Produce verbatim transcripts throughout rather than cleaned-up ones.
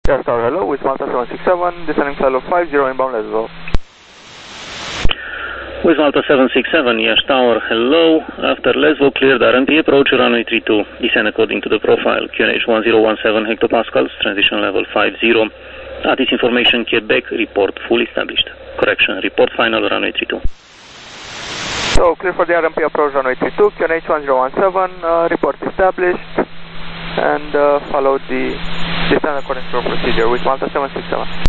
Yes, tower, hello, with Malta seven six seven, descending flight level five zero inbound Lesbo. With Malta seven six seven, Yash Tower, hello. After Lesbo cleared R M P, approach runway three two. Descend according to the profile. Q N H one zero one seven hectopascals, transition level five zero. At this information, Quebec, report full established. Correction, report final runway three two. So, clear for the R M P approach runway three two, Q N H one zero one seven, uh, report established, and uh, follow the descent according to our procedure with Malta seven six seven.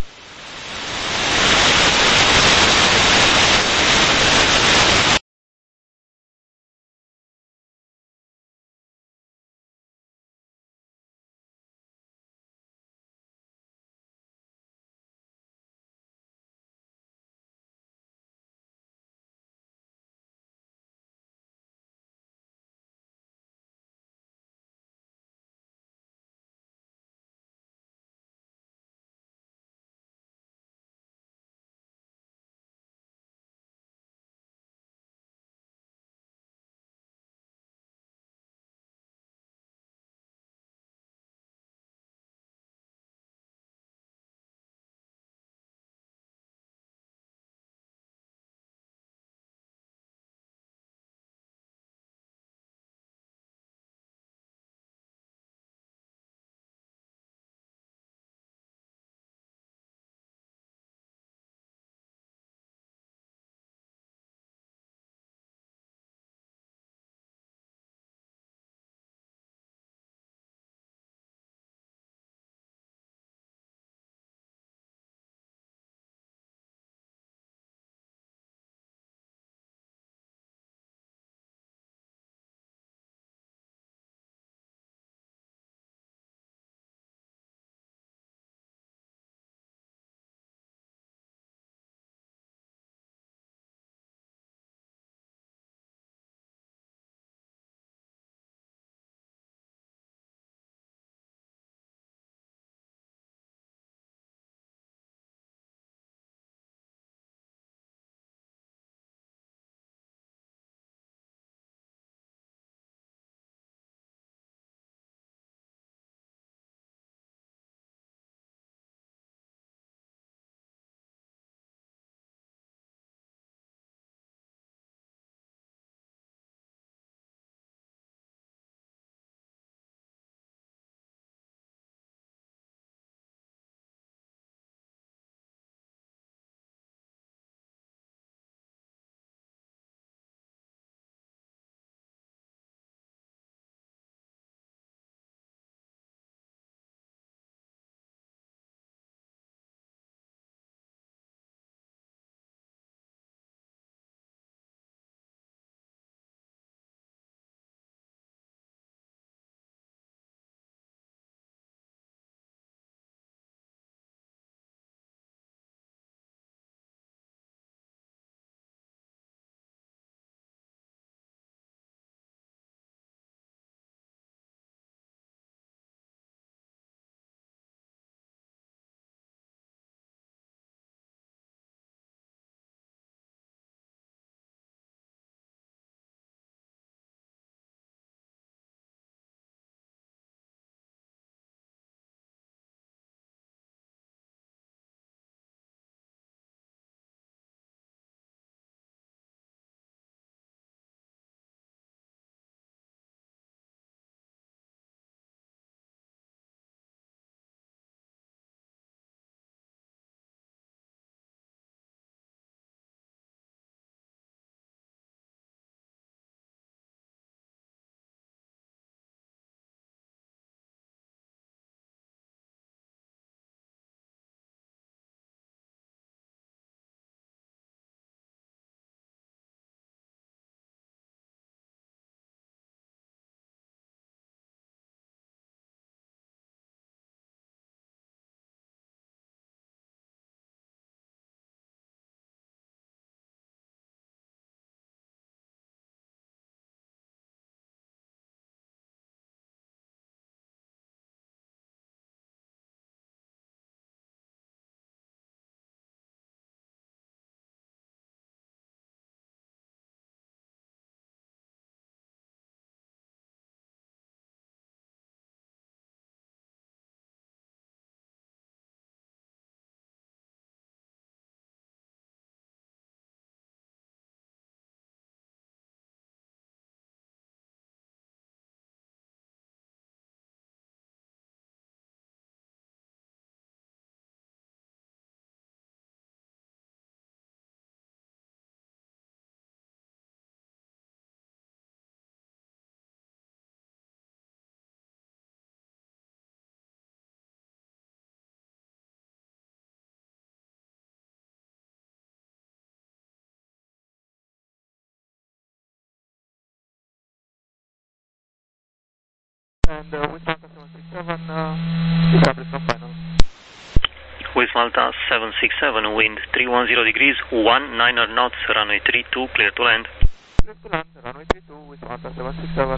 And uh, with Malta seven six seven, uh, establish no final. With Malta seven six seven, wind three one zero degrees, one niner knots, runway three two, clear to land. Clear to land, runway three two with Malta seven six seven.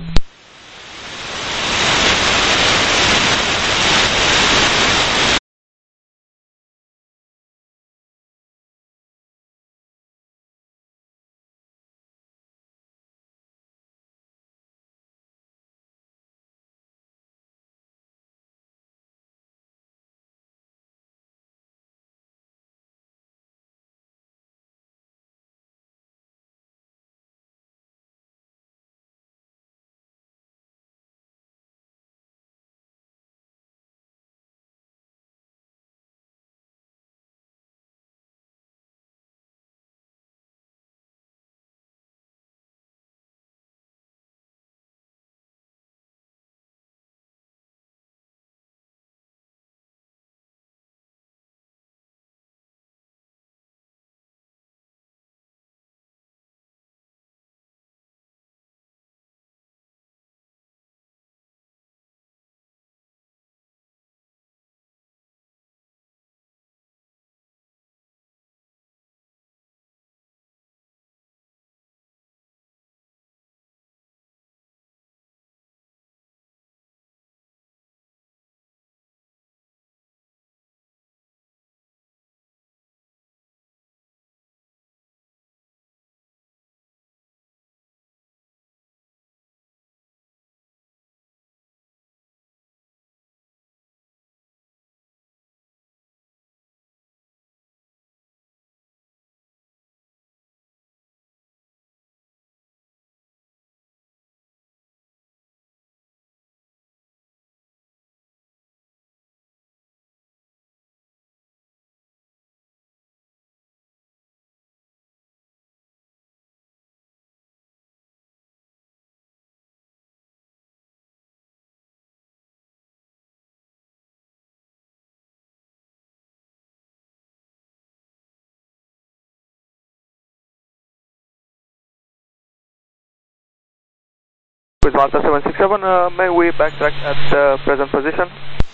With Malta seven six seven, uh, may we backtrack at the present position?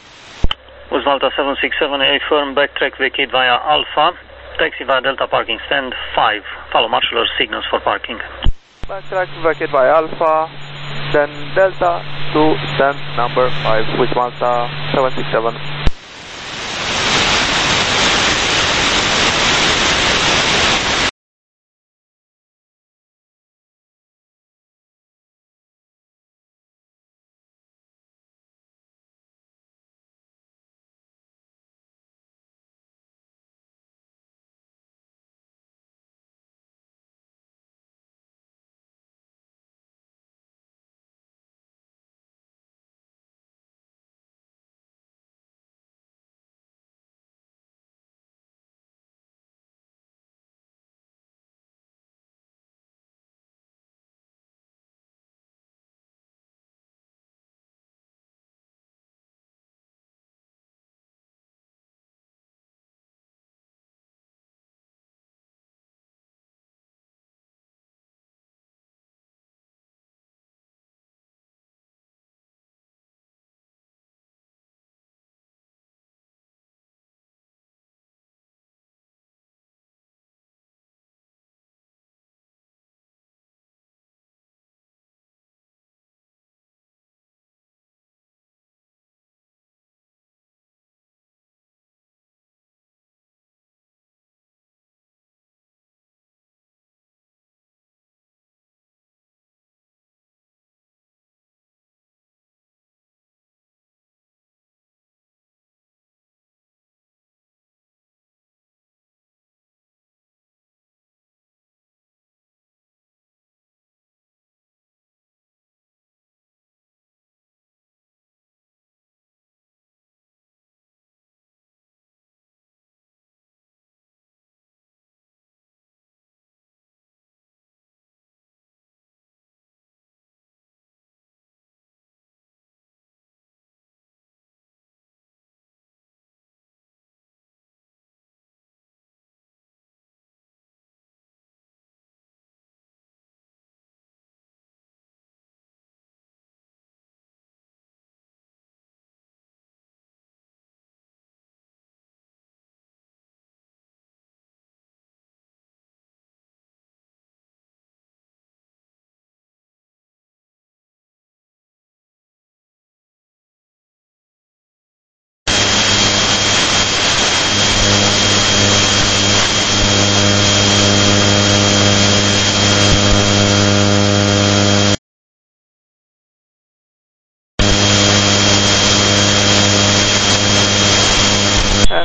With Malta seven six seven, a firm backtrack, vacate via Alpha, taxi via Delta parking stand five, follow marshaller's signals for parking. Backtrack, vacate via Alpha, then Delta to stand number five with Malta seven six seven.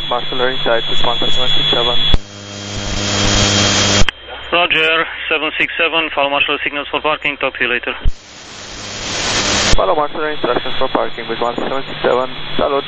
Marcel inside with one seven six seven. Roger, seven six seven, follow Marshall signals for parking, talk to you later. Follow Marcel instructions for parking with one seven six seven, salute.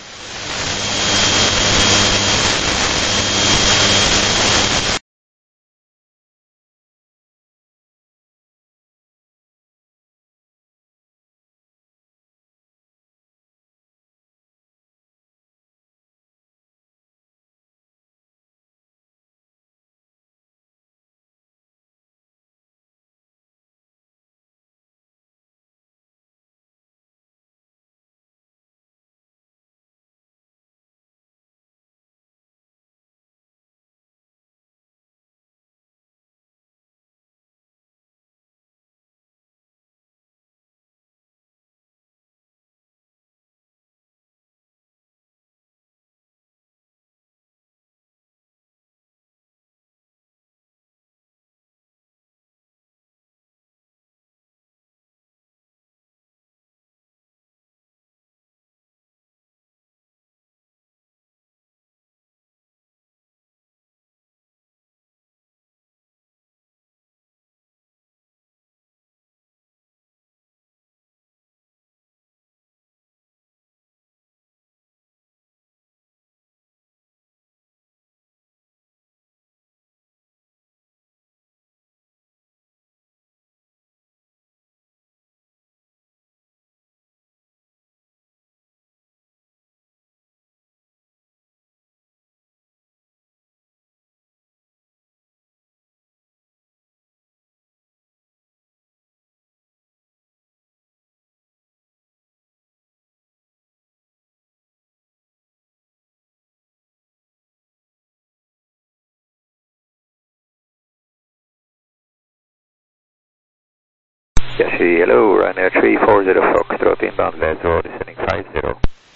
Yes, hello, Ryanair three four zero Foxtrot inbound Glasgow, descending five zero.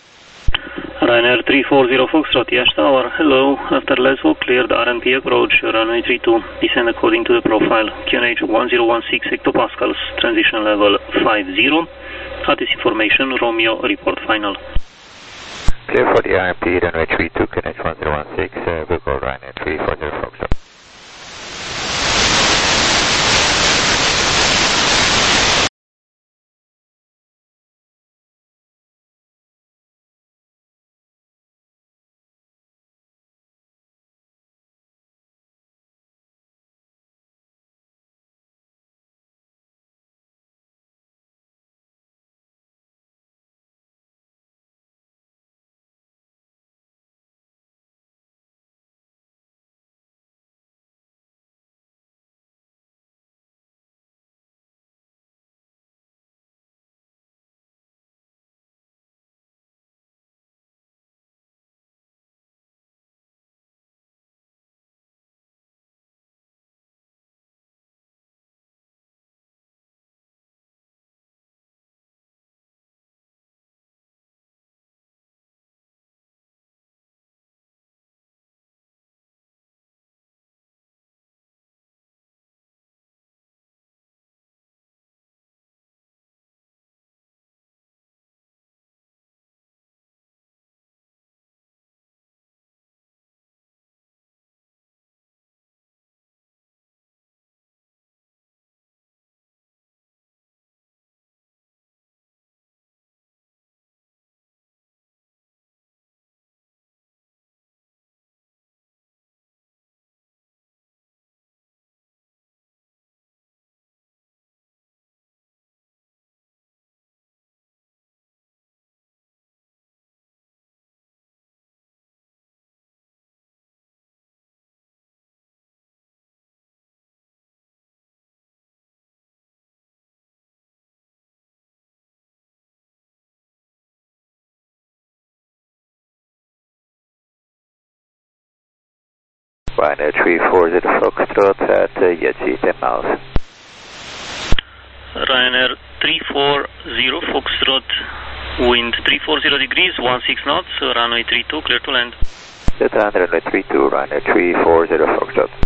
Ryanair three four zero Foxtrot, Yash Tower, hello, after Lesville, cleared R M P approach, runway three two, descend according to the profile, Q N H one zero one six hectopascals, transition level five zero, at this information, Romeo, report final. Clear for the R M P, runway three two, Q N H one zero one six, uh, we'll go Ryanair three four zero Foxtrot. Ryanair three four zero Foxtrot at uh, Yetzi, ten miles. Ryanair three four zero Foxtrot, wind three four zero degrees, one six knots, runway three two, clear to land. Delta runway three two, Ryanair three four zero Foxtrot.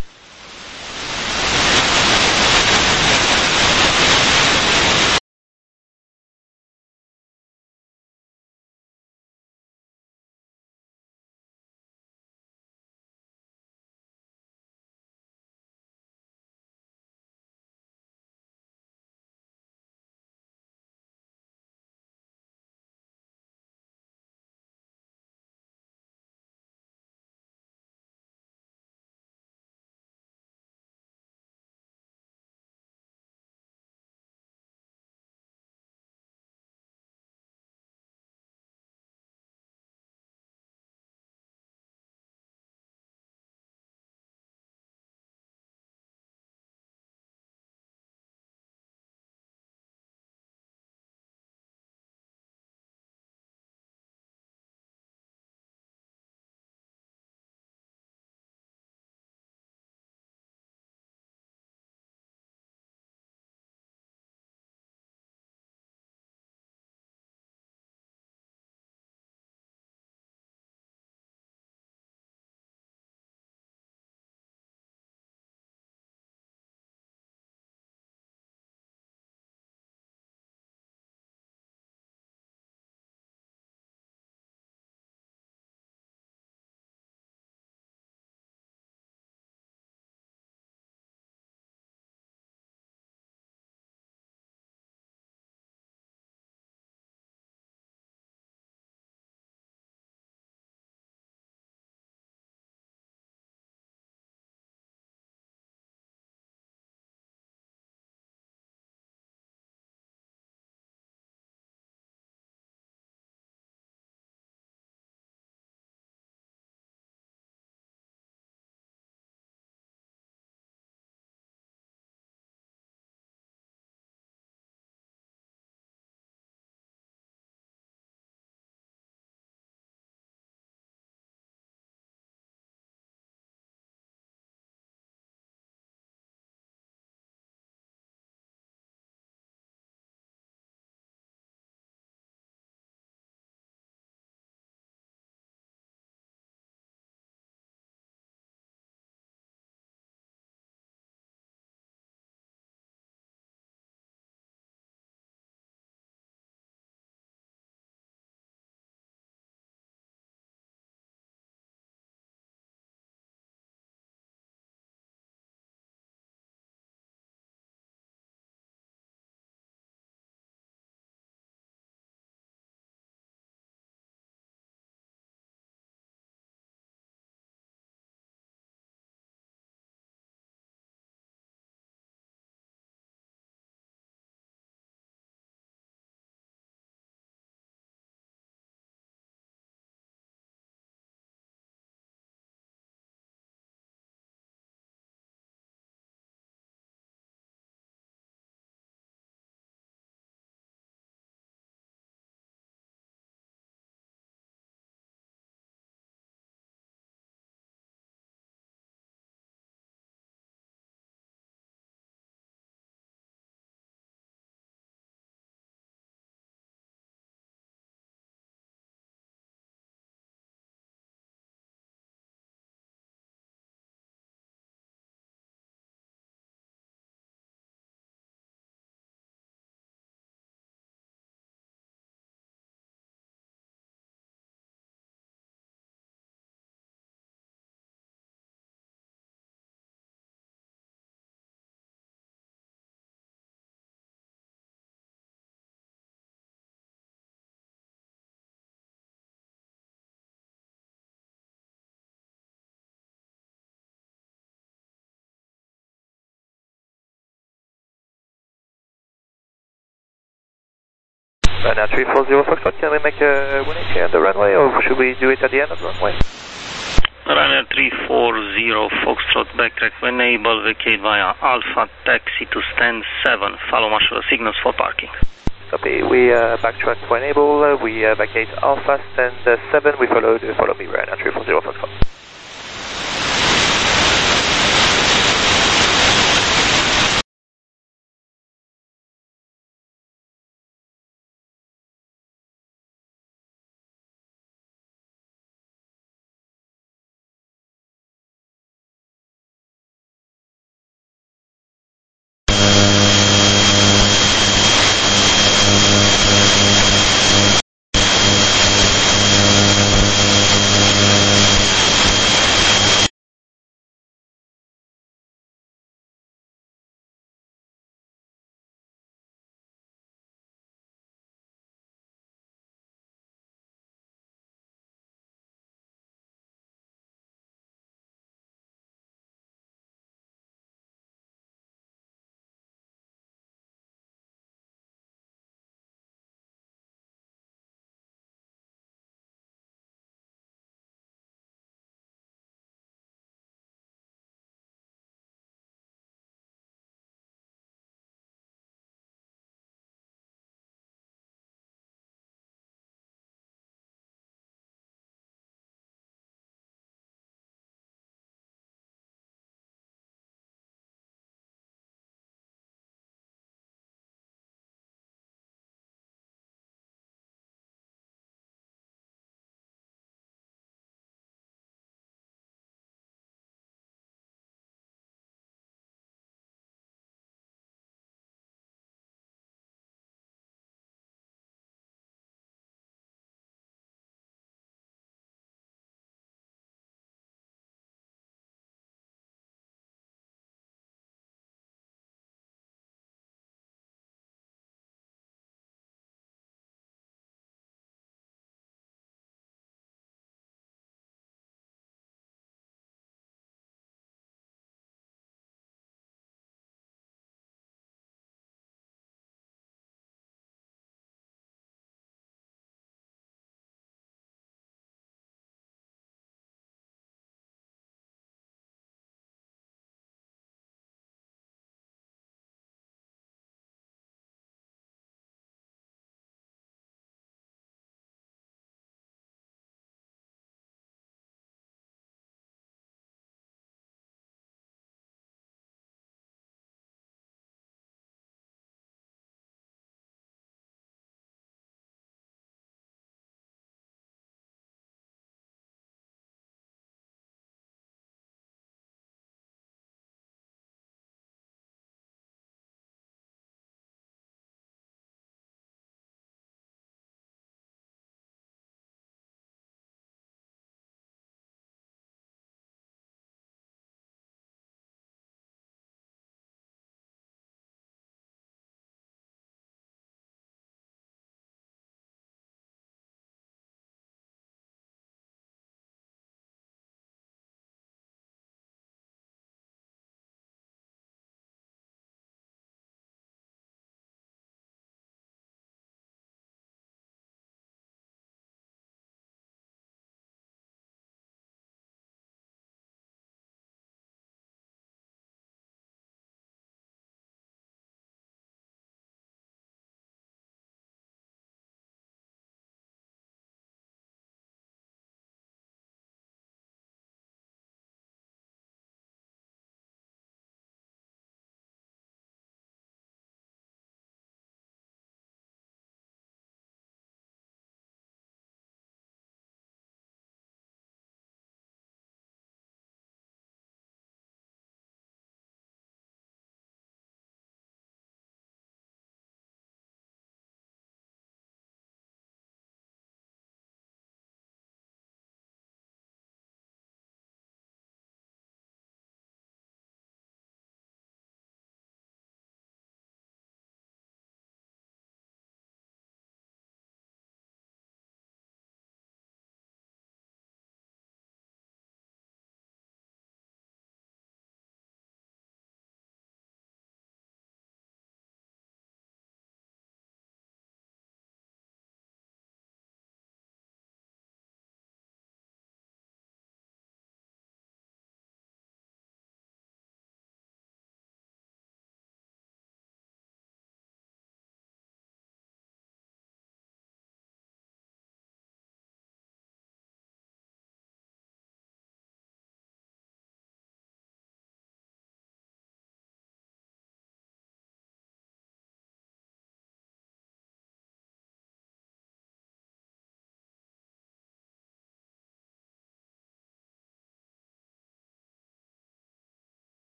Ryanair three four zero Foxtrot, can we make a one eighty on the runway, or should we do it at the end of the runway? Ryanair three four zero Foxtrot, backtrack when able, vacate via Alpha, taxi to stand seven, follow marshal signals for parking. Copy, we uh, backtrack to enable, uh, we uh, vacate Alpha, stand uh, seven, we follow, uh, follow me, Ryanair three four zero Foxtrot.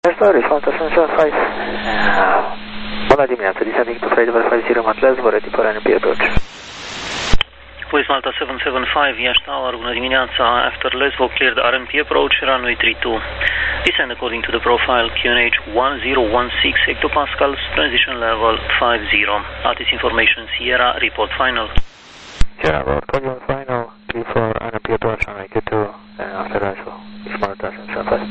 Sorry, Malta seven seven five. Bună dimineața, descending to flight level five zero Matles, we're ready for N P approach. West Malta seven seven five, Yash Tower, bună dimineața. After Lesvo cleared R M P approach, runway three two. Descend according to the profile, Q N H one zero one six hectopascals, transition level five zero. Latest information, Sierra, report final. Sierra, report final, three four, R M P approach, runway Q two, and after Lesvo, it's Malta seven seven five.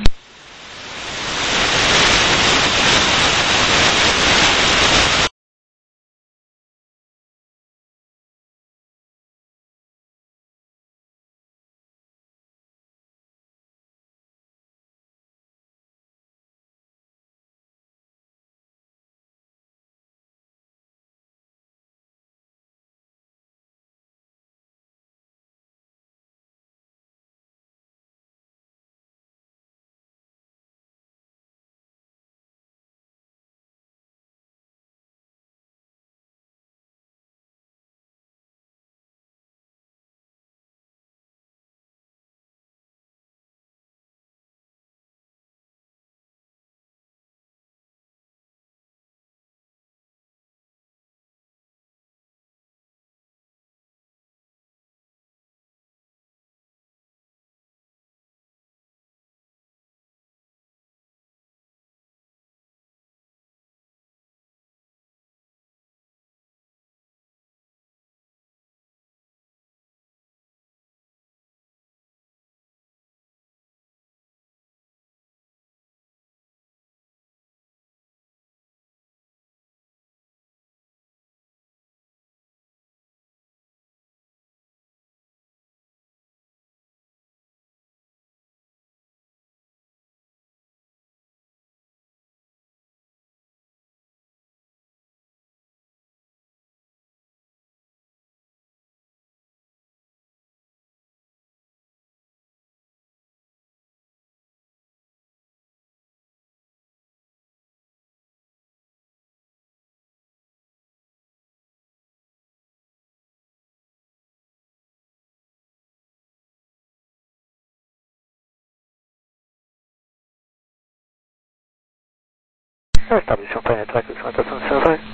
Establishing final track with Malta seven seven five.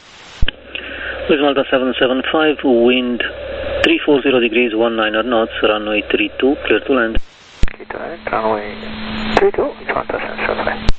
With Malta seven seven five, wind three forty degrees, nineteen knots, runway three two, clear to land. Clear to land, runway three two, with Malta seven seven five.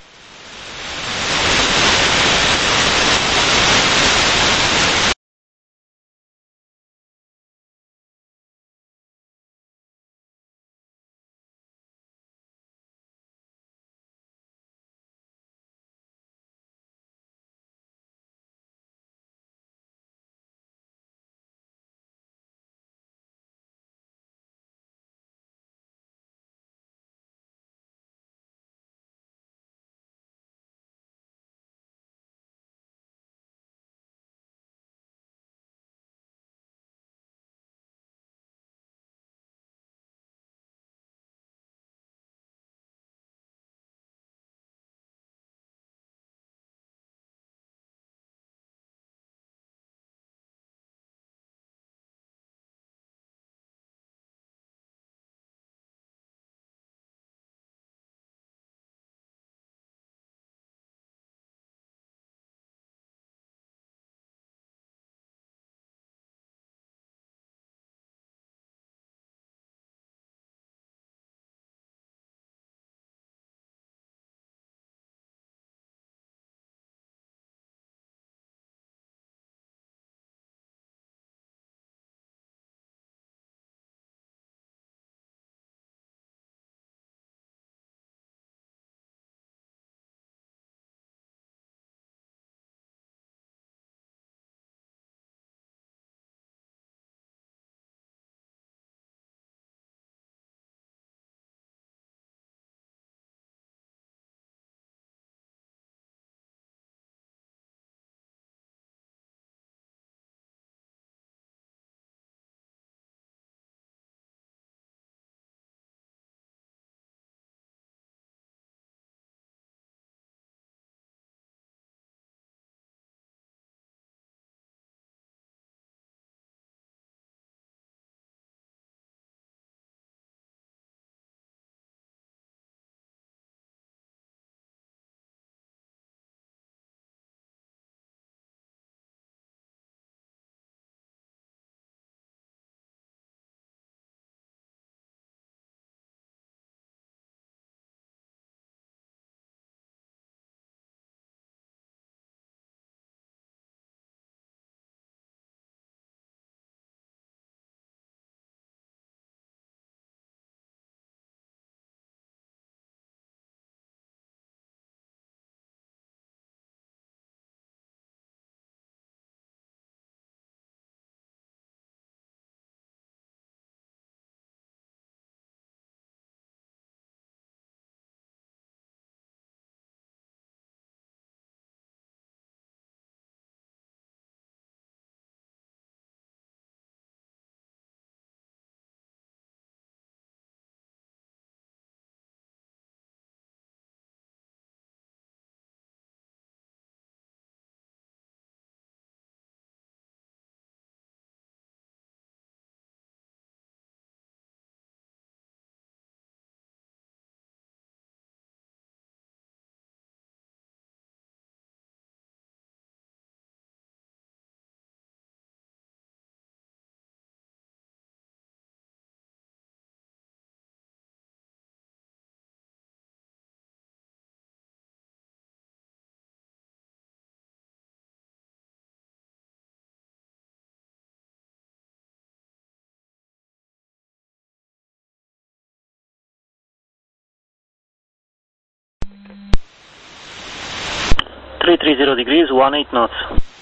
three three zero degrees, one eight knots.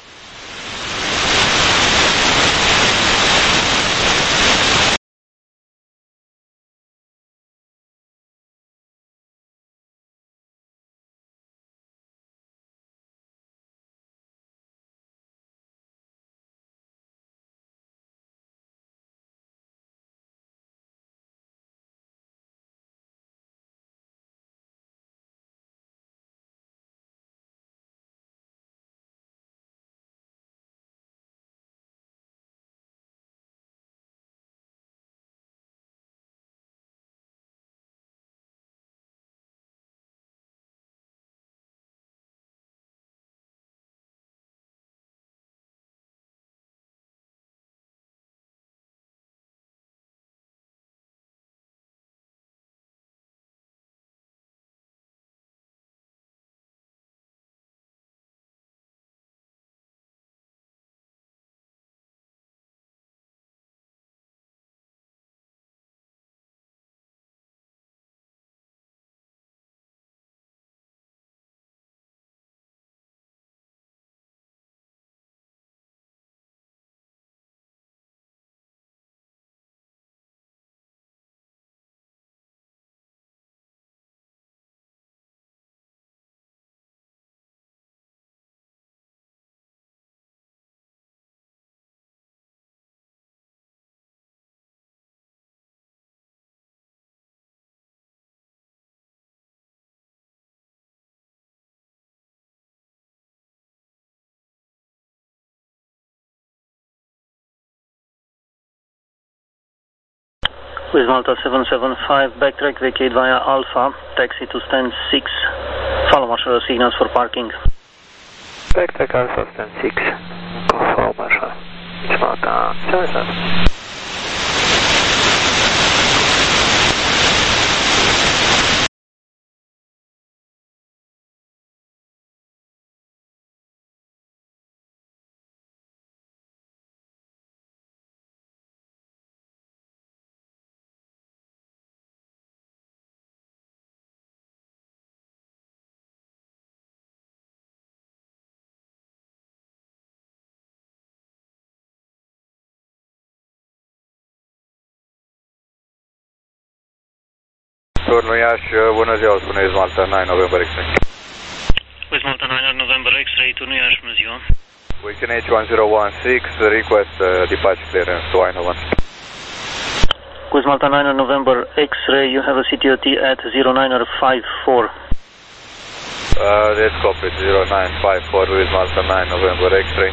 With Malta seven seven five, backtrack, vacate via Alpha, taxi to stand six, follow marshal signals for parking. Backtrack Alpha, stand six, follow marshal. It's Malta seven seven. Turnul Iași, bună ziua, spuneți Malta nine November X-ray. With Malta nine November X-ray, turnul Iași, bună ziua. Weekend H one zero one six, request uh, departure clearance to Eindhoven. With Malta nine November X-ray, you have a C T O T at zero nine five four. Uh, let's copy zero nine five four with Malta nine November X-ray.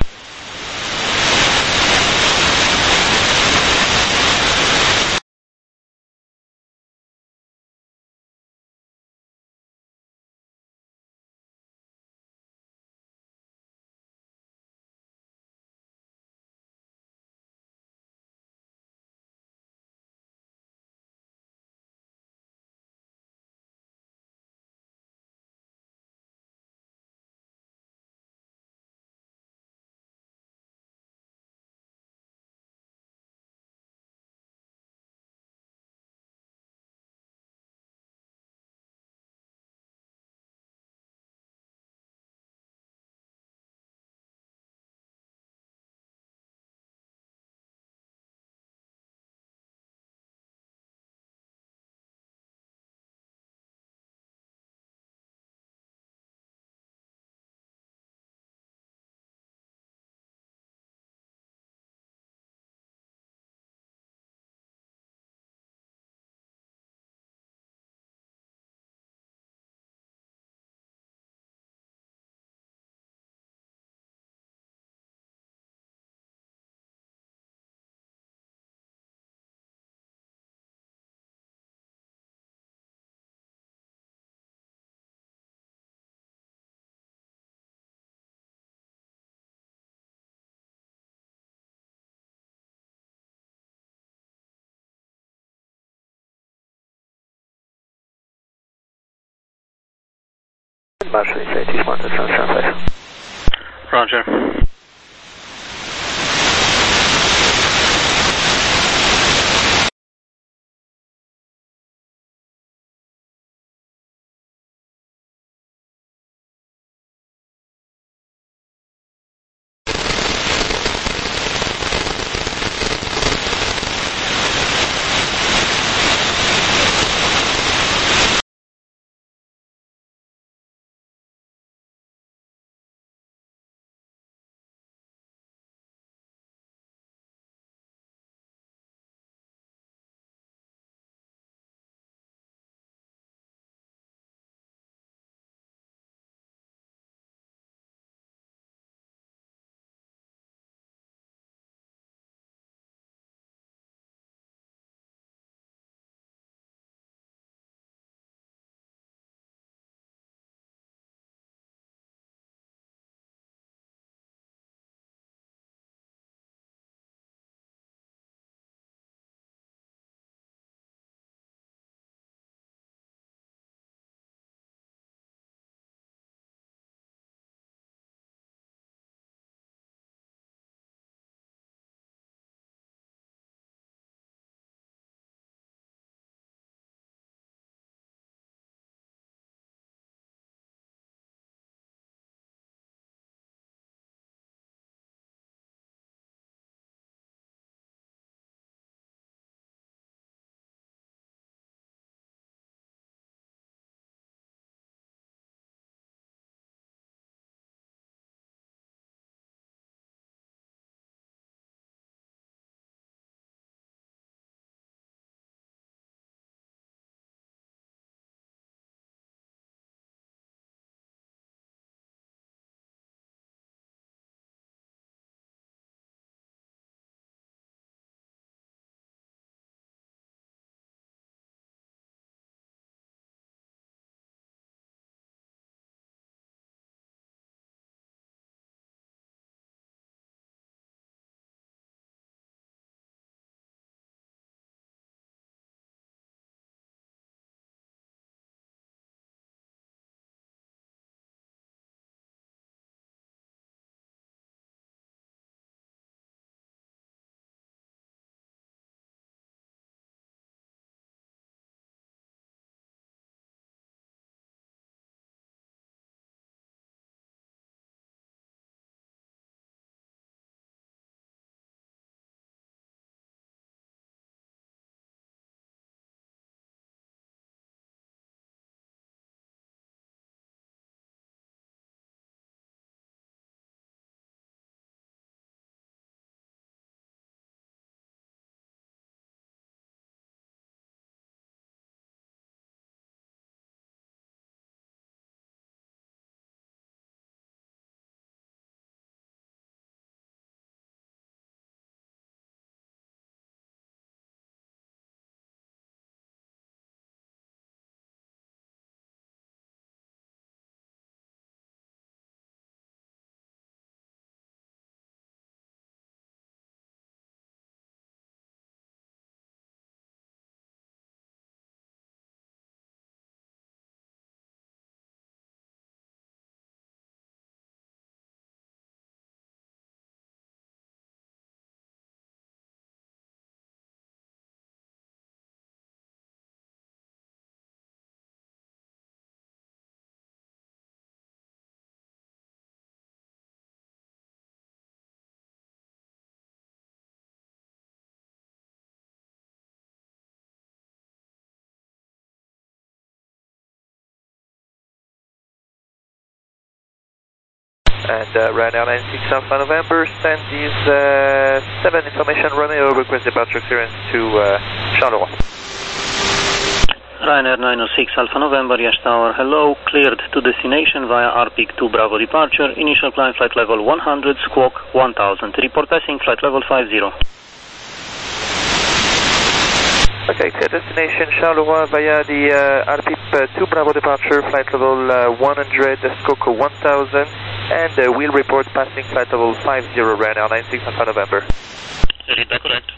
Marshal inside is Malta seven seven five. Roger. And uh, Ryanair nine six Alpha November, stand is uh, seven information Romeo, request departure clearance to uh, Charleroi. Ryanair nine oh six Alpha November, Yash Tower, hello, cleared to destination via R P I C two Bravo departure, initial climb flight level one hundred, squawk one thousand, report passing flight level five zero. Okay, clear destination Charleroi via the uh, R P I C two Bravo departure, flight level uh, one hundred, squawk one thousand, and uh, we'll report passing flight level five zero, Ryanair nine six Alpha November. Read that correct.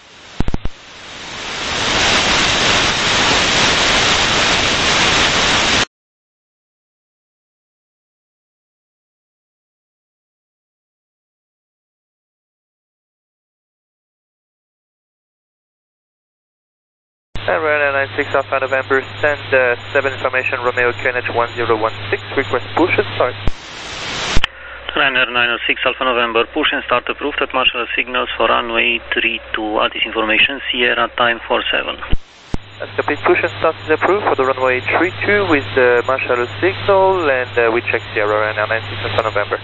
And Ryanair nine six Alpha November, send uh, seven information Romeo Q N H one zero one six, request push and start. Ryanair nine oh six Alpha November, push and start approved at Marshall signals for runway three two, at this information, Sierra time four seven. That's complete, push and start is approved for the runway three two with the Marshall signal, and uh, we check Sierra Ryanair nine six Alpha November.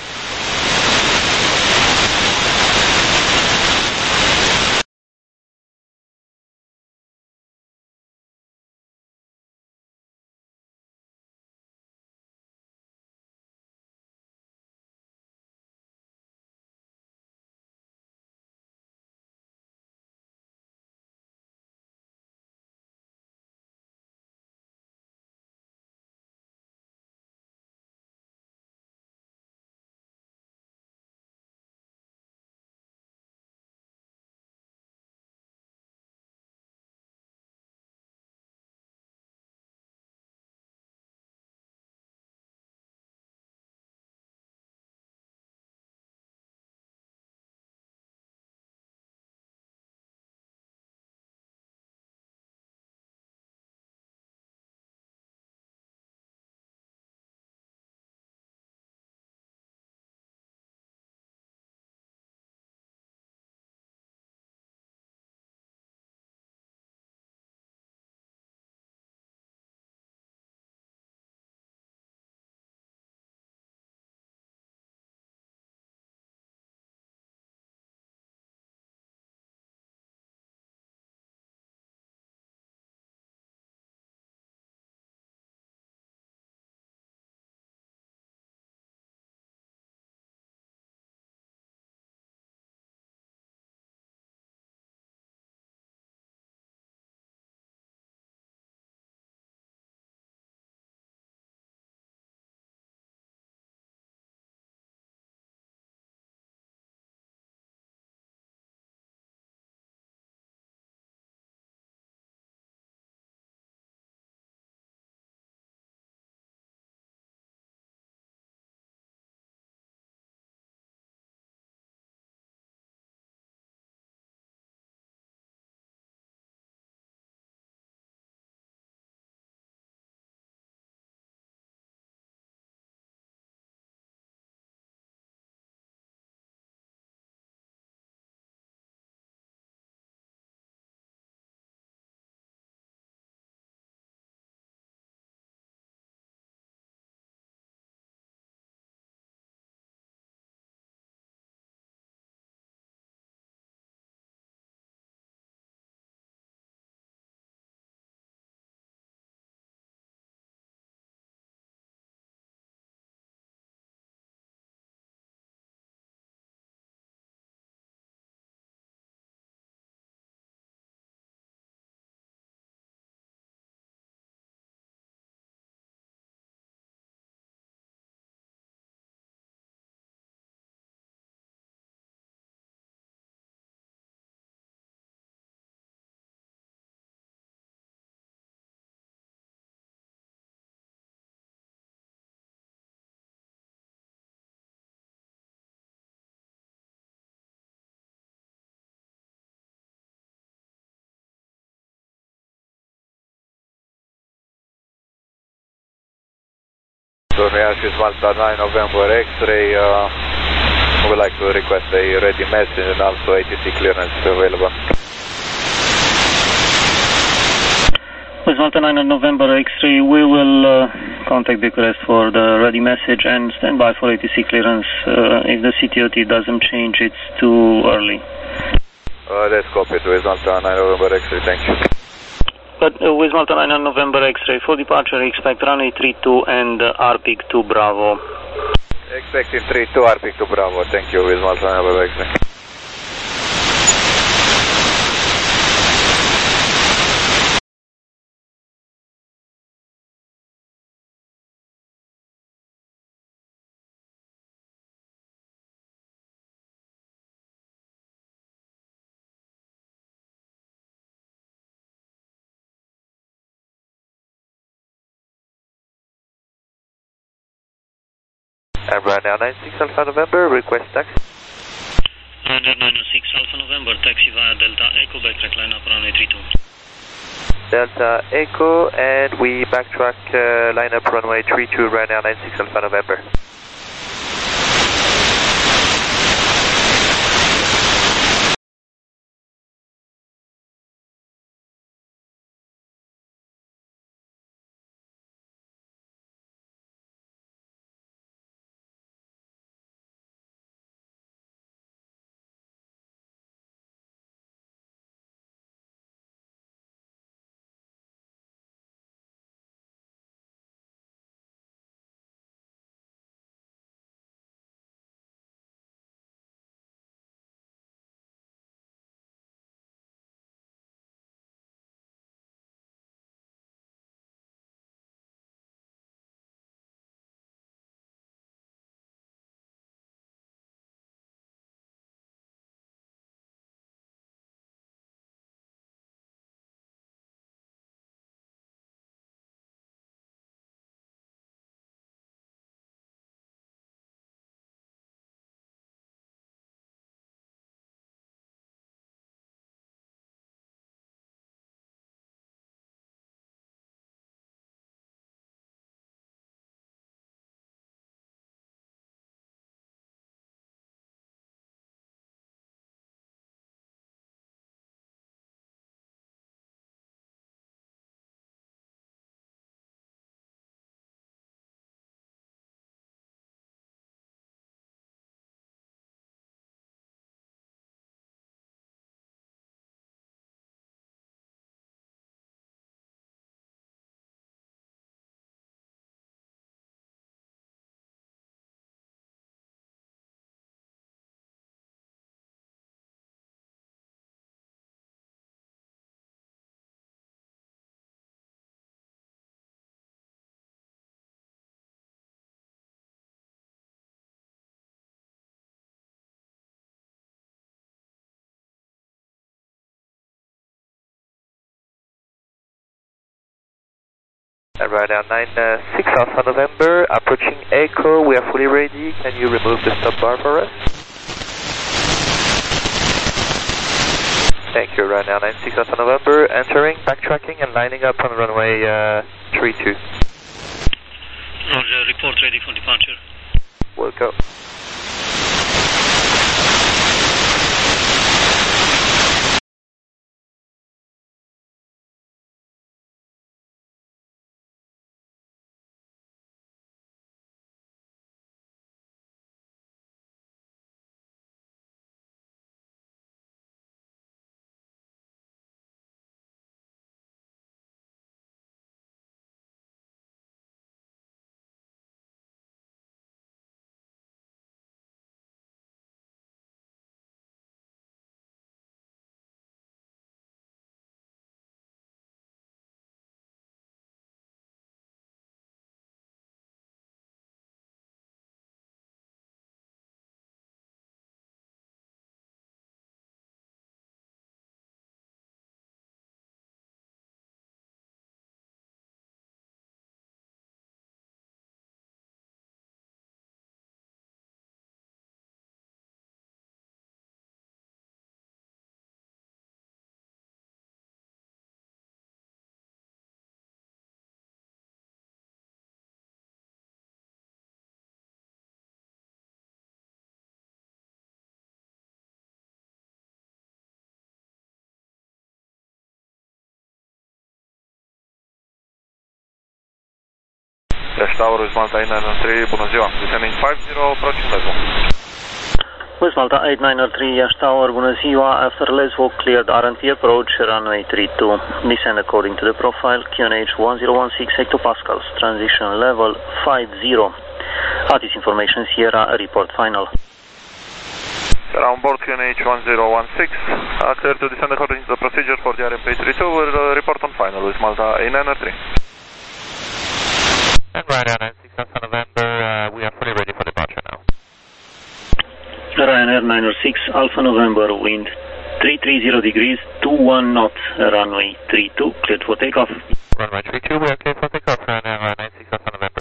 Dornier is Malta nine November X-ray, uh, we would like to request a ready message and also A T C clearance available. With Malta nine on November X-ray, we will uh, contact Bucharest for the ready message and stand by for A T C clearance. Uh, if the C T O T doesn't change, it's too early. Uh, that's copied with Malta nine on November X-ray, thank you. But uh, with Malta nine on November X-ray, for departure expect runway three two and uh, R P I C two Bravo. Expecting three two R P I C two Bravo, thank you with Malta nine on November X-ray. And right now nine six Alpha November, request taxi. Ryanair nine six Alpha November, taxi via Delta Echo, backtrack line up runway three two. Delta Echo, and we backtrack uh, line up runway three two, Ryanair nine six Alpha November. And right now nine six Alpha November, approaching Echo, we are fully ready. Can you remove the stop bar for us? Thank you, right now nine six Alpha November, entering, backtracking and lining up on runway uh, three two. Roger, report ready for departure. We'll go. Yash Tower with Malta eight nine three, bună ziua. Descending five zero, approaching level. With Malta eight nine three, Yash Tower, bună ziua. After Lesvos cleared R and P approach, runway three two. Descend according to the profile, Q N H one zero one six hectopascals, transition level five zero. At this information, Sierra, report final. Sierra on board Q N H one zero one six, uh, clear to descend according to the procedure for the R M P three two, we'll uh, report on final with Malta eight nine three. And Ryanair nine six Alpha November, uh, we are fully ready for departure now. Ryanair nine six Alpha November, wind three three zero degrees, two one knots, runway three two, cleared for takeoff. Runway three two, we are clear for takeoff, Ryanair nine six Alpha November.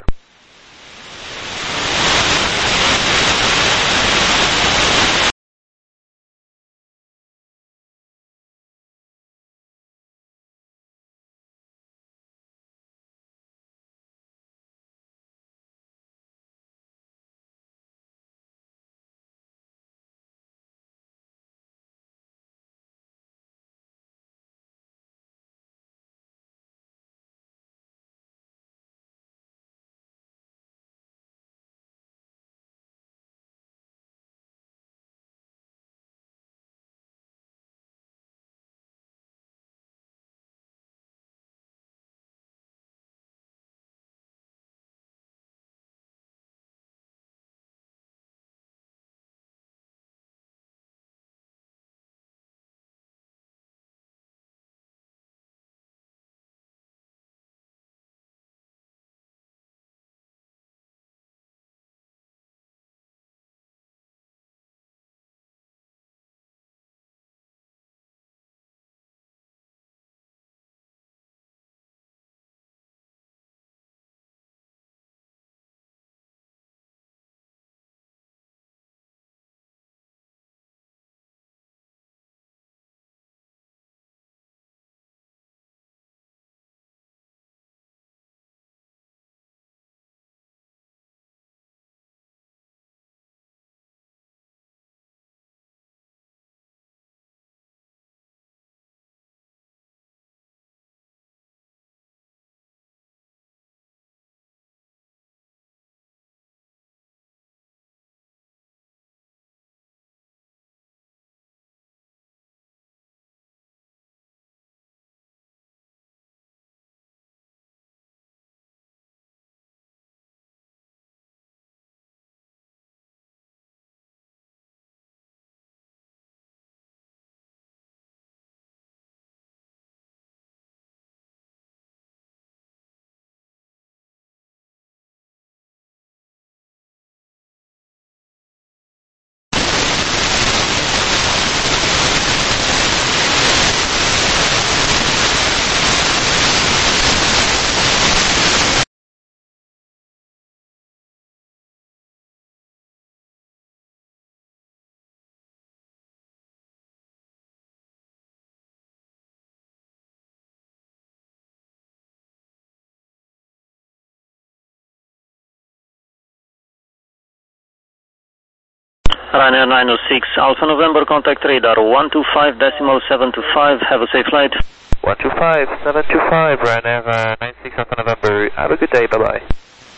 Ryanair nine six Alpha November, contact radar one two five decimal seven two five, have a safe flight. one two five seven two five, Ryanair uh, nine six Alpha November, have a good day, bye bye.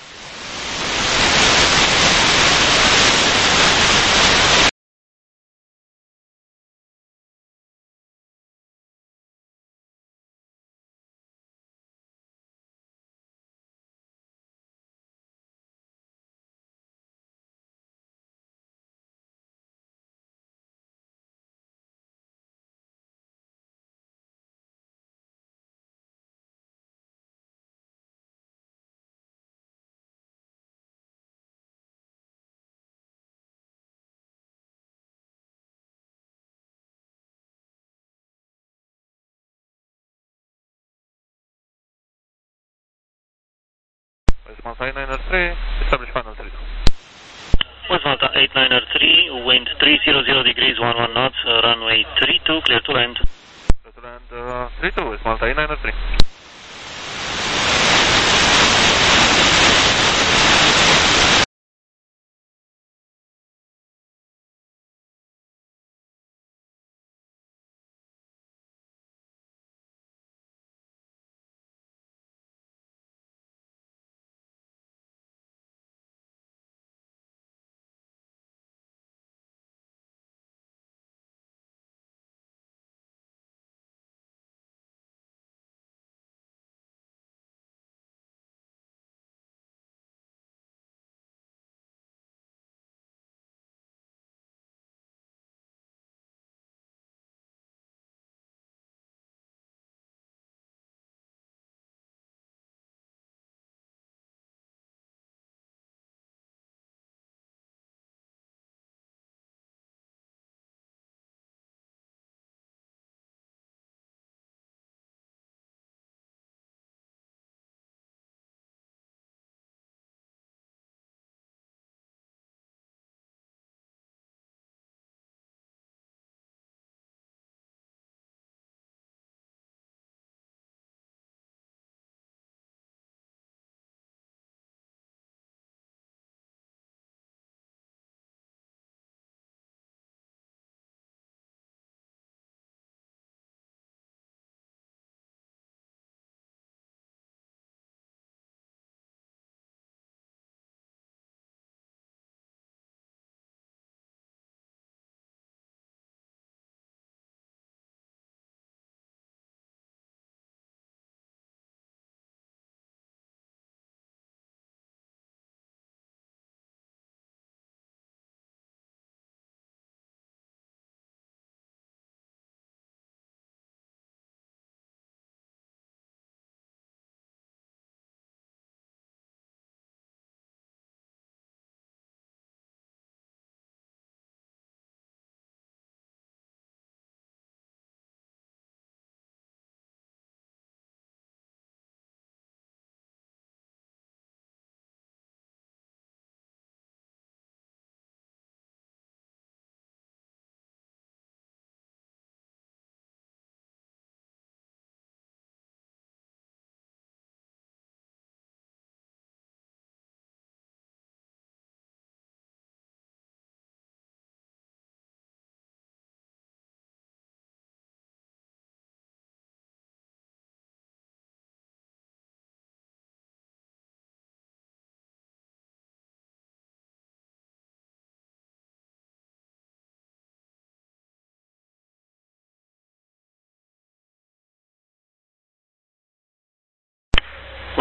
With Malta eight nine three, establish final three two. With Malta eight nine three, wind three hundred degrees, one one knots, uh, runway three two, clear to land. Clear to land uh, three two with Malta eight nine three.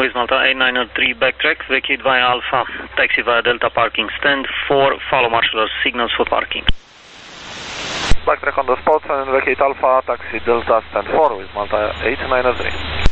West Malta eight nine three backtrack, vacate via Alpha, taxi via Delta parking stand, four, follow marshaller's signals for parking. Backtrack on the spot and vacate Alpha, taxi Delta stand four with Malta eight nine three.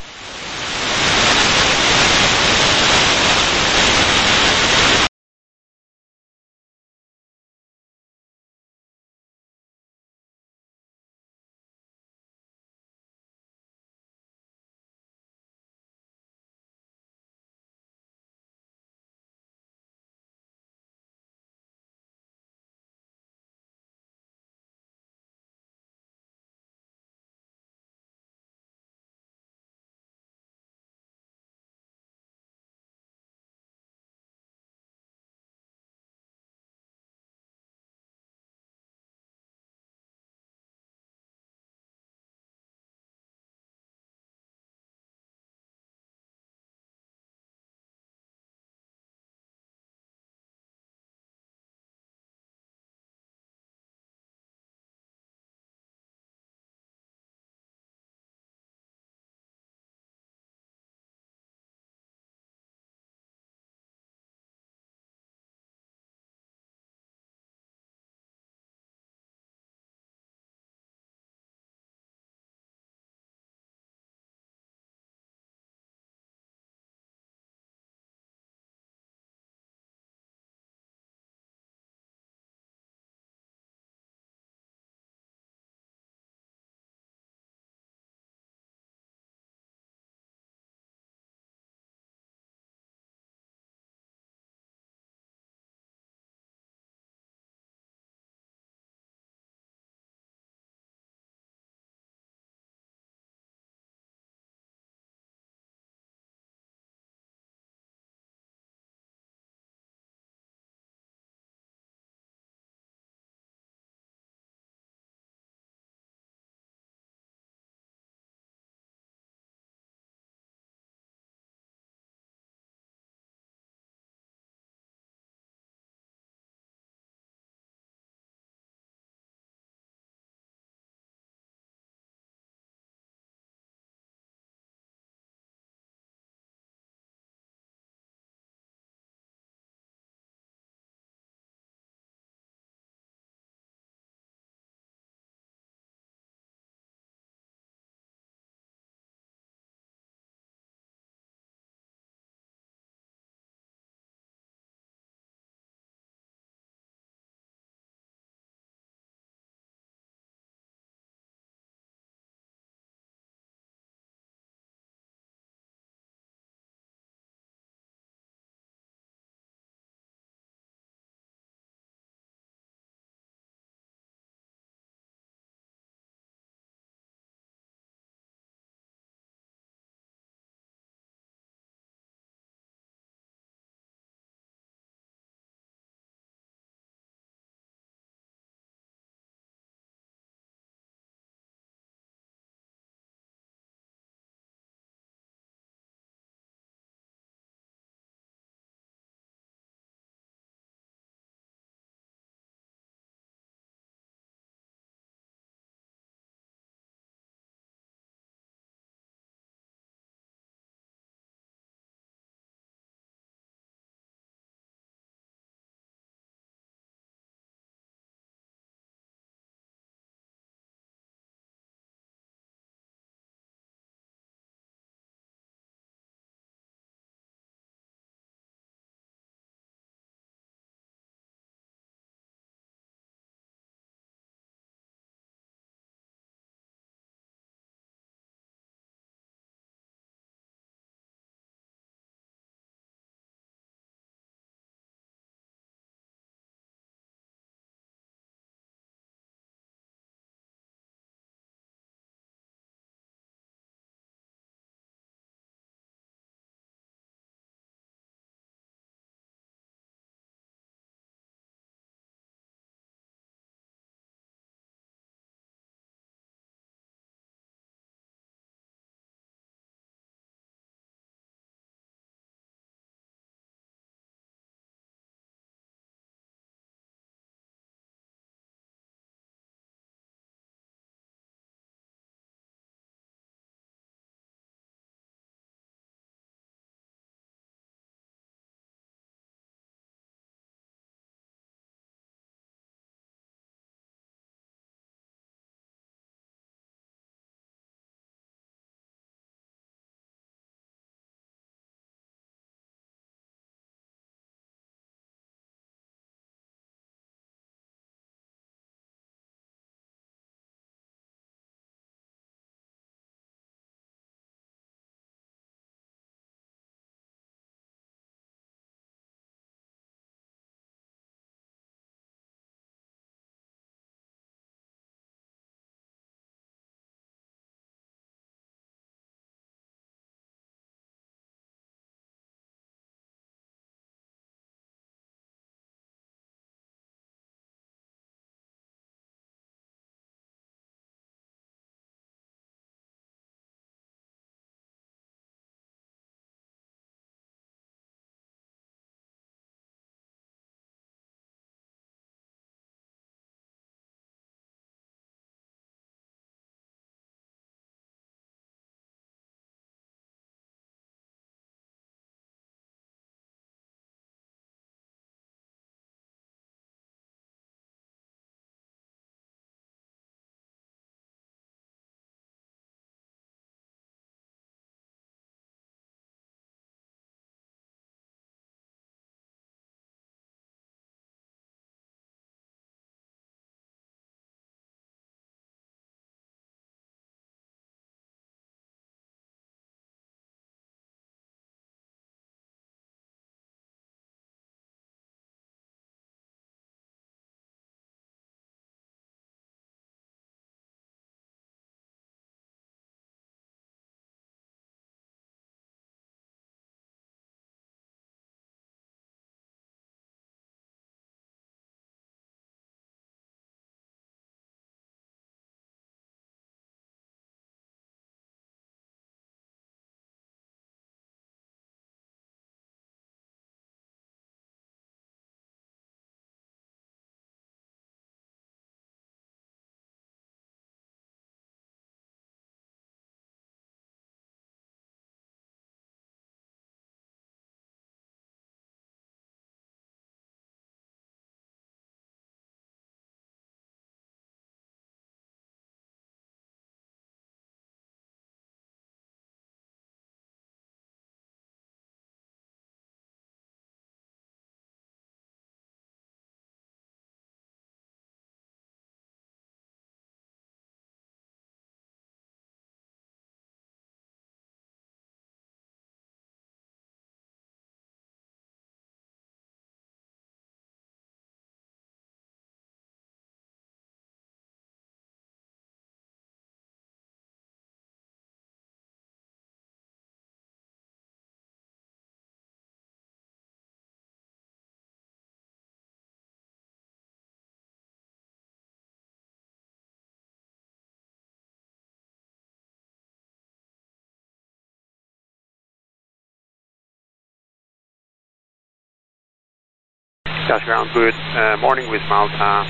Dash ground, good uh, morning with Malta.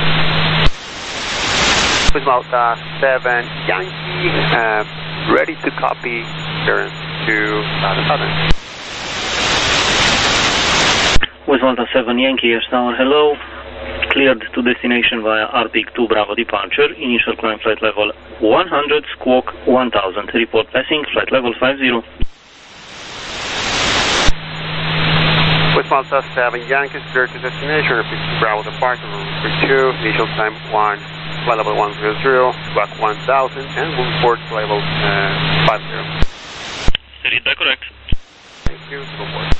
With Malta seven Yankee, uh, ready to copy, clearance to Southern Southern. With Malta seven Yankee, Ash Tower, hello. Cleared to destination via Arctic two Bravo departure. Initial climb flight level one hundred, squawk one thousand. Report passing, flight level five zero. With Malta seven Yankees, cleared to destination, repeat Bravo departure, room three two, initial climb one, flight level one zero zero, squawk one thousand, and we'll report level uh, five zero. Read that correct. Thank you, report.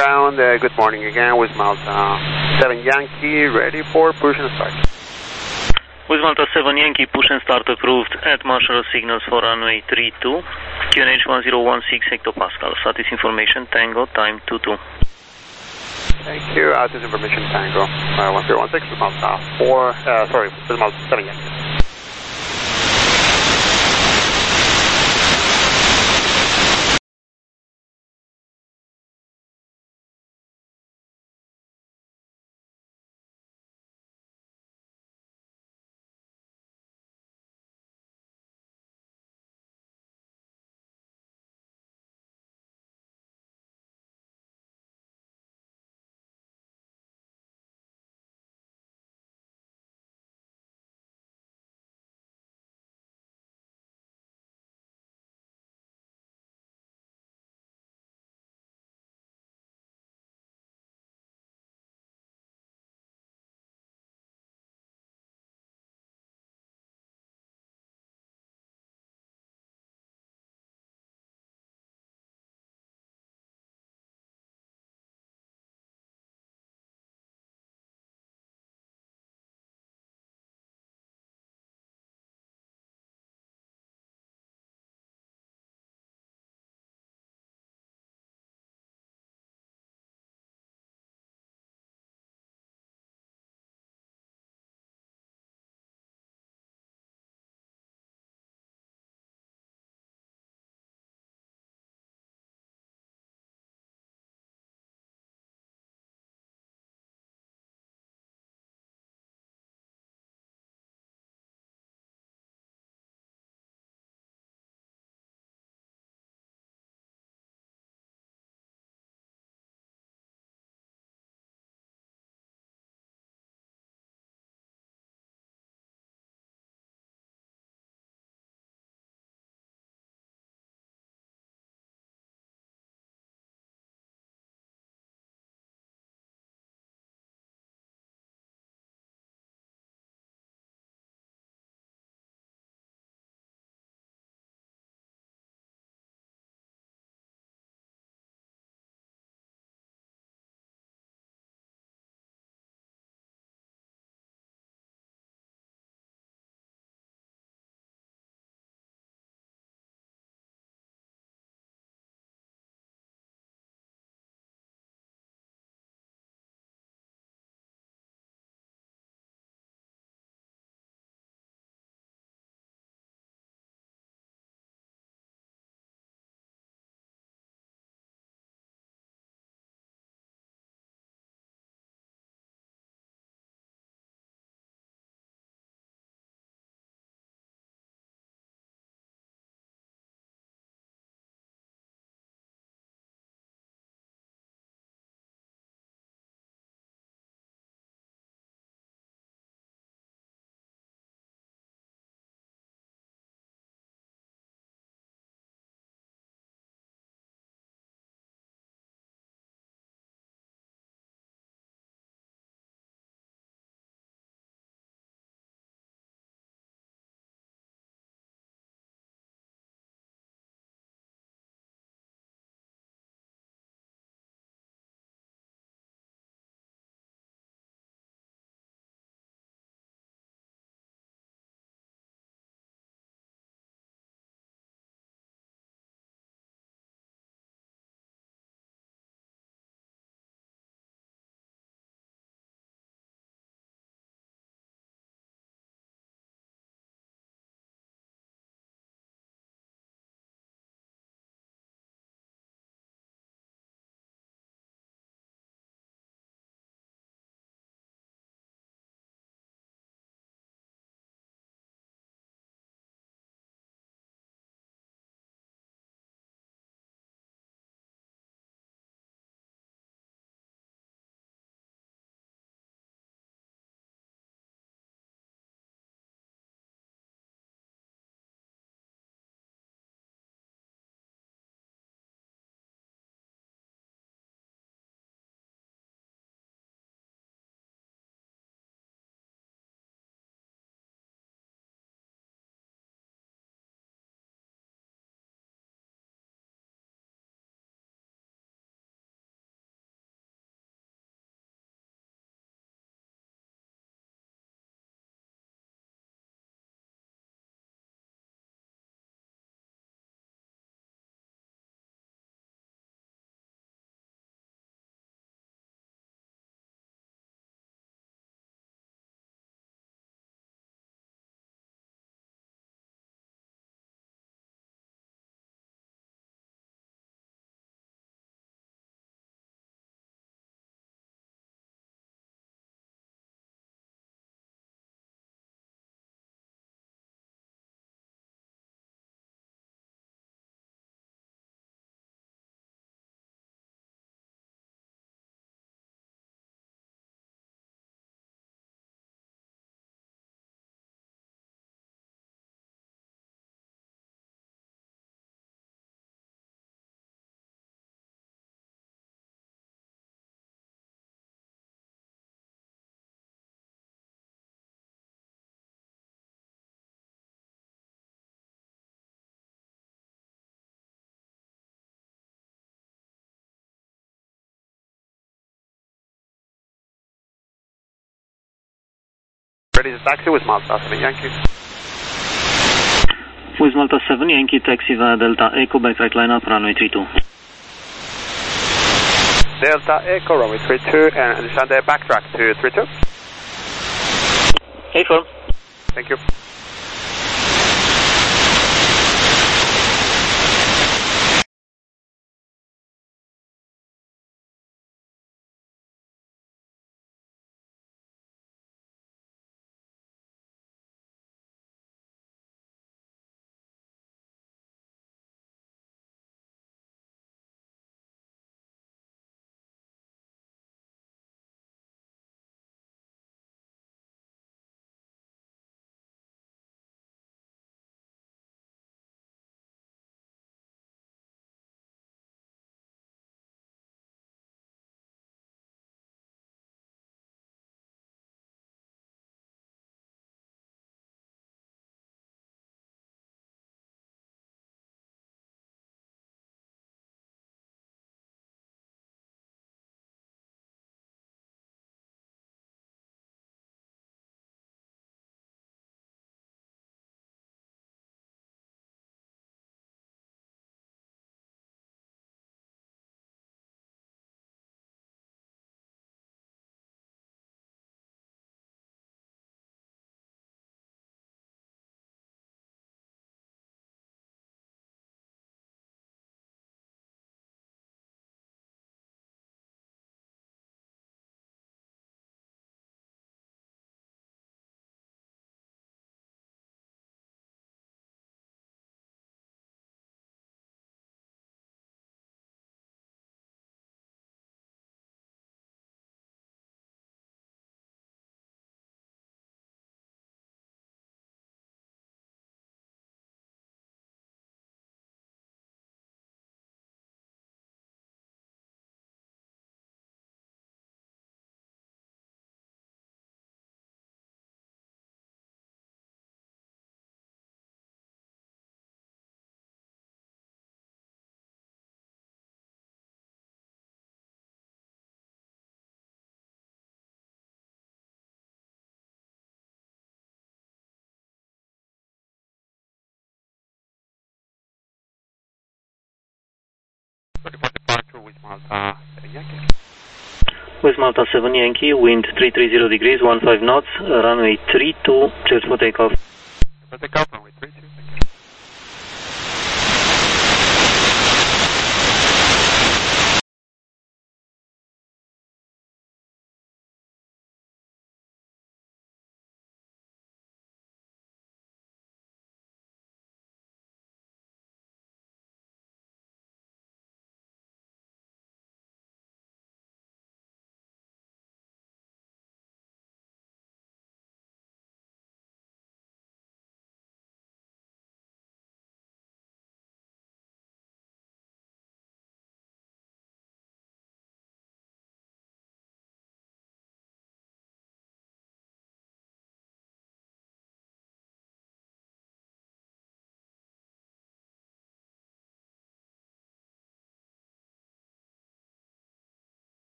ground, uh, good morning again with Malta seven Yankee, ready for push and start. With Malta seven Yankee, push and start approved at marshal signals for runway three two, Q N H one zero one six hectopascal. Status information, Tango, time two two. Thank you, Altice information, Tango, uh, one zero one six with Malta four, uh, sorry, with Malta seven Yankee. Ready to taxi with Malta seven Yankee. With Malta seven Yankee, taxi via Delta Echo, back right line up, runway three two. Delta Echo, runway three two, and Alexander backtrack to three two. Hey, firm. Thank you. Ready for departure with Malta seven Yankee. With Malta seven Yankee, wind three three zero degrees, one five knots, runway three two, cleared for takeoff. For takeoff, runway three two.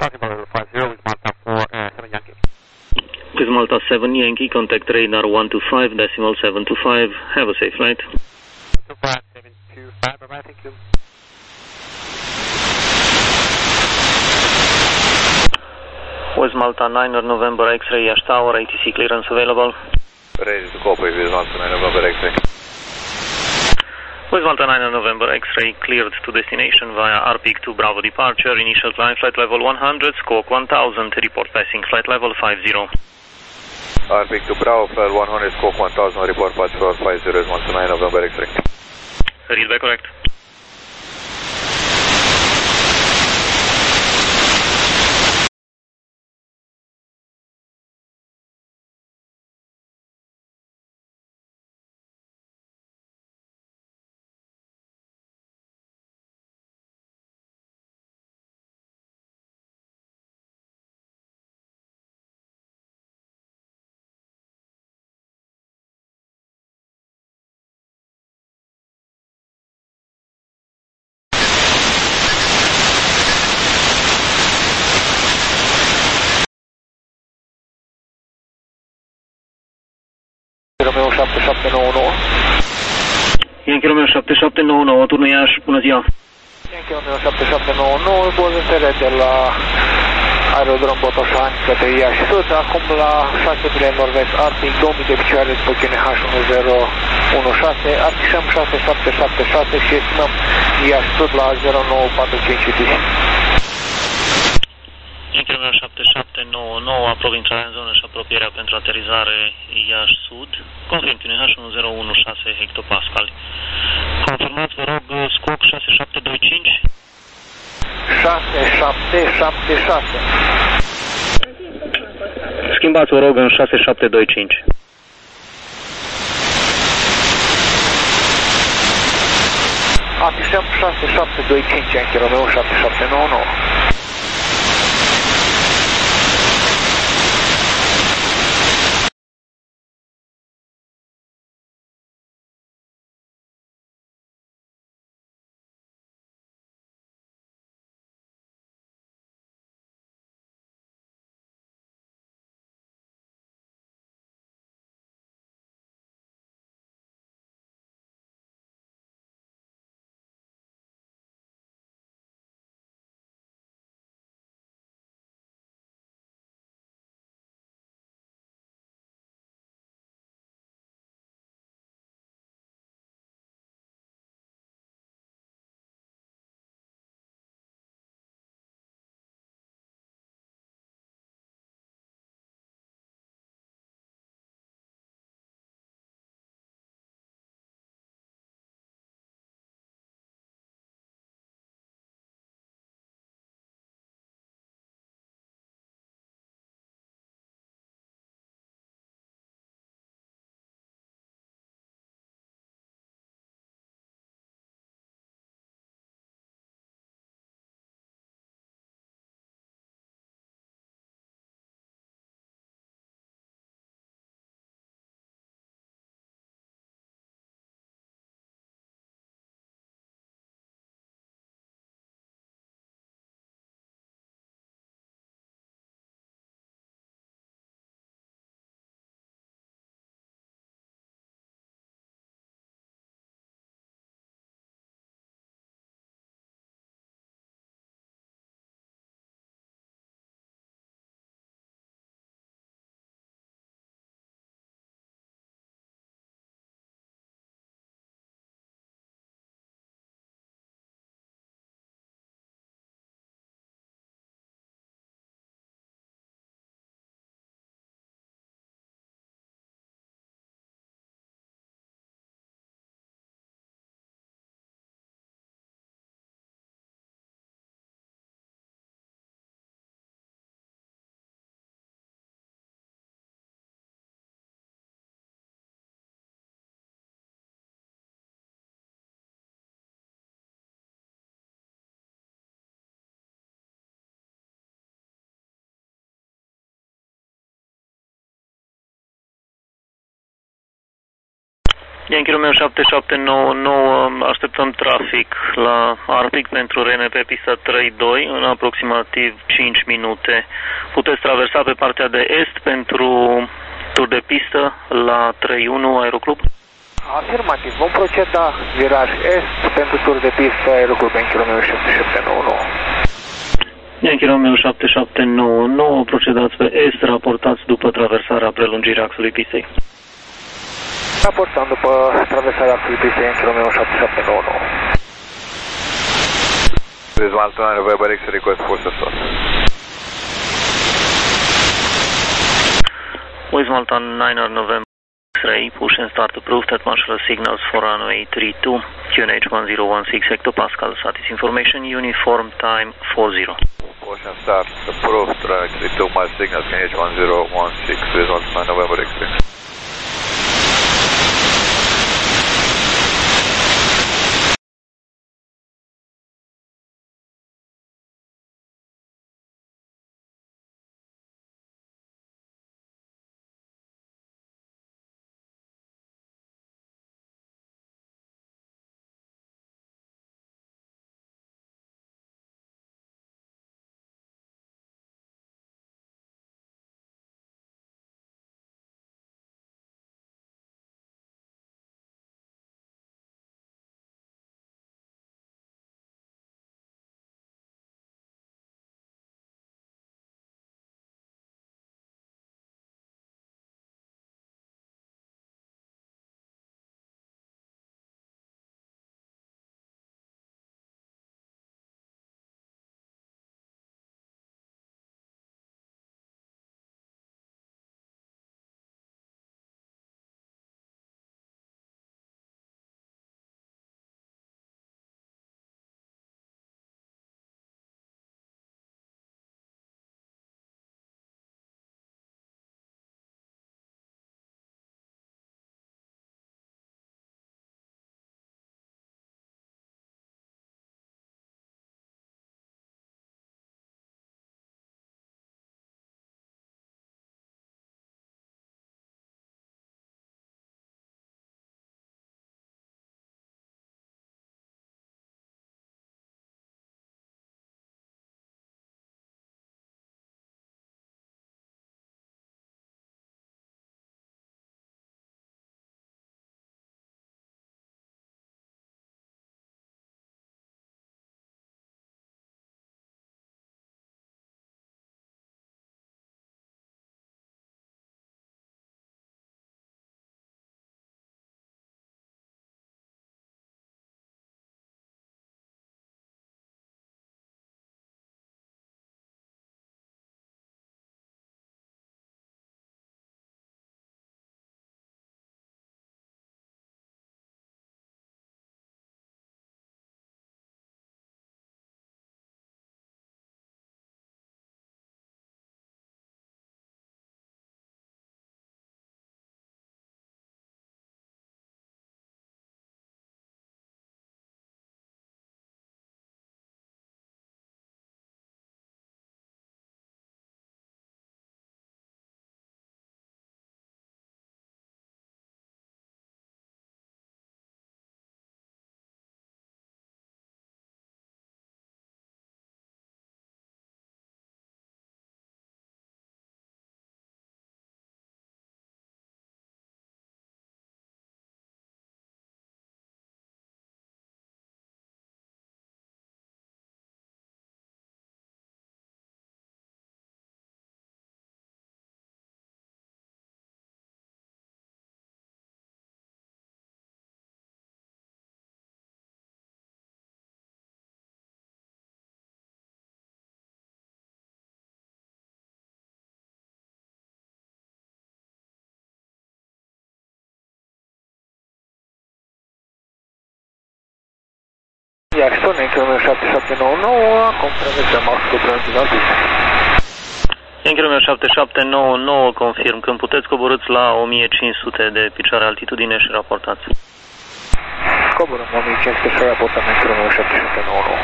Possible level five zero with Malta four, uh, seven Yankee. With Malta seven Yankee, contact radar one two five decimal seven two five. Have a safe flight. two five seven two five, bye bye, thank you. With Malta nine or November X-ray, Yash Tower, A T C clearance available. Ready to copy with Malta nine November X-ray. With Malta nine or November X-ray, cleared to destination via R P two Bravo departure, initial climb flight level one hundred, squawk one thousand, report passing flight level five zero. R P two Bravo, flight one hundred, squawk one thousand, report patch for five zero, is Malta nine November X-ray. Read back correct. Romeo șapte șapte nouă nouă. Yankee Romeo șapte șapte nouă nouă, turnul Iași, bună ziua. Yankee Romeo șapte șapte nouă nouă, poziționare de la aerodrom Botoșani către Iași Sud, acum la șase mile nord-vest, Arctic, două mii de picioare după Q N H unu zero unu șase, afișăm șase șapte șapte șase și estimăm Iași Sud la zero nouă patru cinci U T C. Yankee Romeo șapte șapte nouă nouă, aprob intrarea în zonă și apropierea pentru aterizare Iași Sud. Confirm Q N H unu zero unu șase hectopascal. Confirmați, vă rog, squawk șase șapte doi cinci. șase șapte șapte șase. Schimbați, vă rog, în șase șapte doi cinci. Afișăm șase șapte doi cinci, Yankee Romeo șapte șapte nouă nouă. Yankee Romeo șapte șapte nouă nouă, așteptăm trafic la Arctic pentru R N pe pista trei doi în aproximativ cinci minute. Puteți traversa pe partea de est pentru tur de pistă la trei unu Aeroclub? Afirmativ, vom proceda viraj est pentru tur de pistă Aeroclub Yankee Romeo șapte șapte nouă nouă. Yankee Romeo șapte șapte nouă nouă, procedați pe est, raportați după traversarea prelungirii axului pistei. Raportăm după traversarea axului pistei Yankee Romeo șapte șapte nouă nouă. This Malta nine November X request force assault. With Malta nine November X-ray, push and start approved at marshal signals for runway three two, Q N H one zero one six hectopascal, status information, uniform time four zero. Push and start approved, track three two, marshal signals, Q N H one zero one six, with Malta nine November X-ray. Jackson, Yankee Romeo șapte șapte nouă nouă, acum traversăm axul prelungit al pistei. Yankee Romeo șapte șapte nouă nouă, confirm, când puteți coborâți la o mie cinci sute de picioare altitudine și raportați. Coborăm o mie cinci sute și raportăm Yankee Romeo șapte șapte nouă nouă.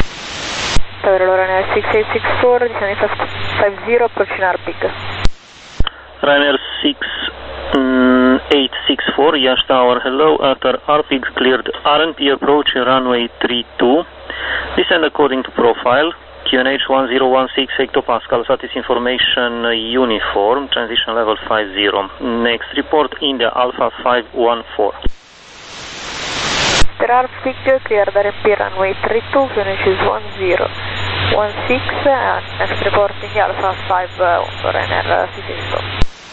Tower Ryanair six eight six four, descending fast five zero, approaching Arctic. Ryanair six eight six four. four, Yash Tower, hello, after R P I G cleared R and P approach runway three two, descend according to profile, Q N H one zero one six hectopascal, status information uh, uniform, transition level five zero. Next report, India Alpha five one four. There are P I G cleared R and P runway three two, Q N H is one zero one six, and next report, India Alpha five one four, Ryanair six eight four.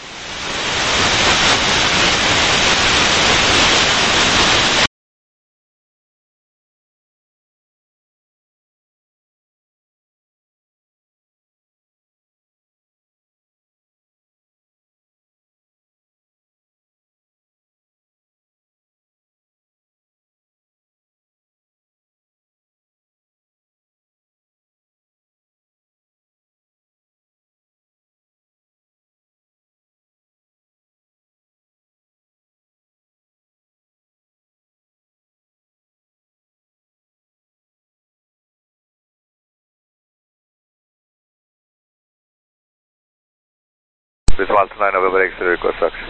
With Malta nine November X-ray request action.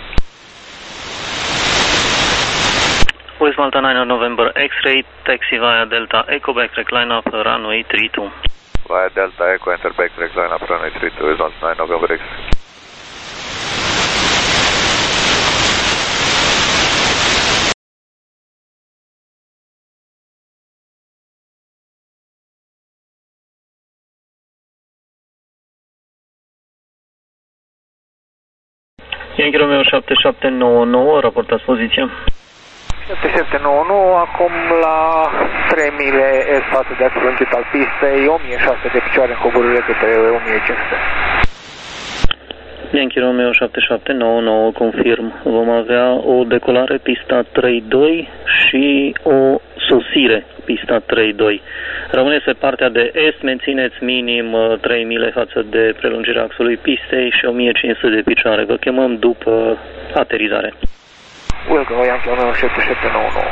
With Malta nine November X-ray, taxi via Delta Echo, backtrack line up runway three two. Via Delta Echo, enter backtrack line up runway three two, with Malta nine November X-ray. Yankee Romeo șapte șapte nouă nouă, raportați poziția. șapte șapte nouă nouă, acum la trei mile est față de axul lungit al pistei, o mie șase de picioare în coborâre către o mie cinci sute. Yankee Romeo șapte șapte nouă nouă, confirm. Vom avea o decolare pista trei doi și o sosire pista trei doi. Rămâneți pe partea de est, mențineți minim trei mile față de prelungirea axului pistei și o mie cinci sute de picioare. Vă chemăm după aterizare. Welcome, Yankee Romeo șapte șapte nouă nouă.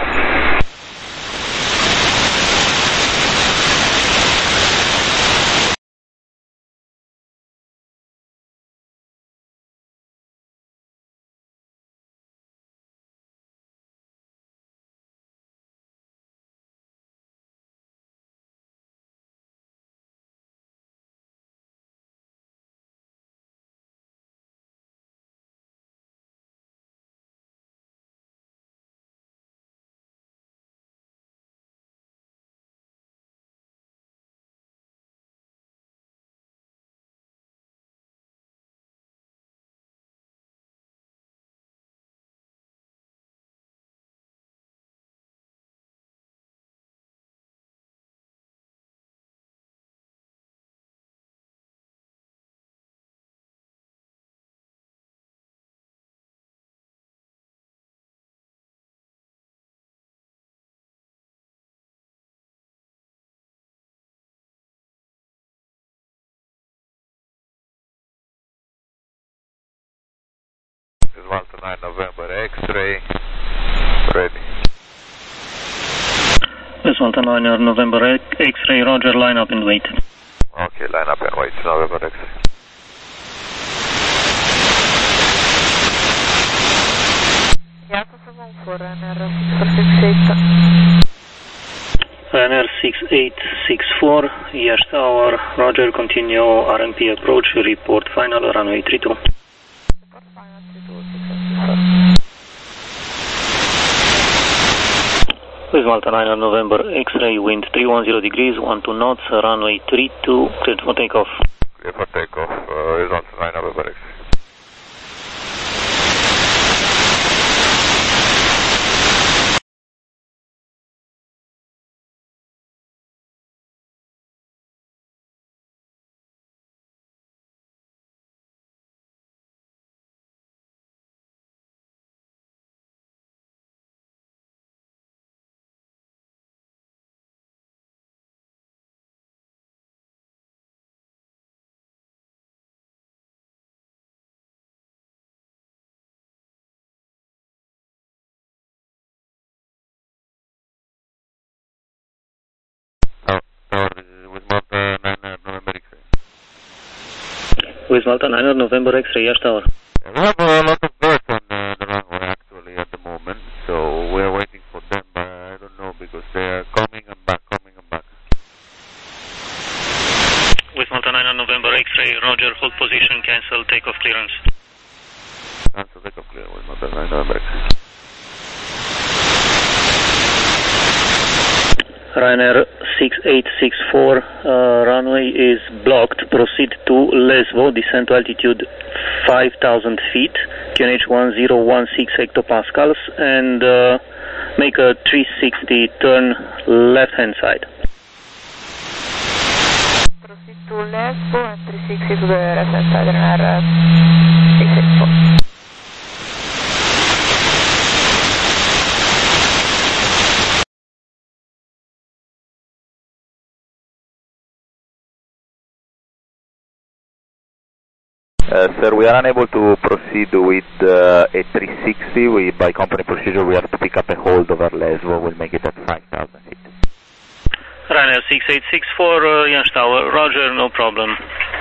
Malta nine November X-ray, ready. With Malta nine November X-ray, roger, line up and wait. Okay, line up and wait, November X-ray. Yankee seven four, Ryanair six four six eight. Ryanair six eight six four, Yash Tower, roger, continue R and P approach, report final, runway three two. With Malta nine November X-ray, wind three one zero degrees, one two knots, runway three two, cleared for takeoff. Clear for takeoff, uh, with Malta nine November X-ray. With Malta nine November X-ray, Yash Tower. We have a lot of birds on uh, the runway actually at the moment. Roger, hold position, cancel takeoff clearance. Cancel takeoff clearance with Malta nine November. Ryanair six eight six four, uh, runway is blocked. Proceed to Lesvo, descend to altitude five thousand feet, Q N H one zero one six hectopascals, and uh, make a three sixty turn left hand side. Proceed to Lesvo and three sixty to the left hand side, Ryanair six eight four. Uh, sir, we are unable to proceed with uh, a three sixty. We, by company procedure, we have to pick up a hold over Lesvo. We'll make it at five thousand feet. Ryanair six eight six four, uh, Yash Tower, Roger, no problem.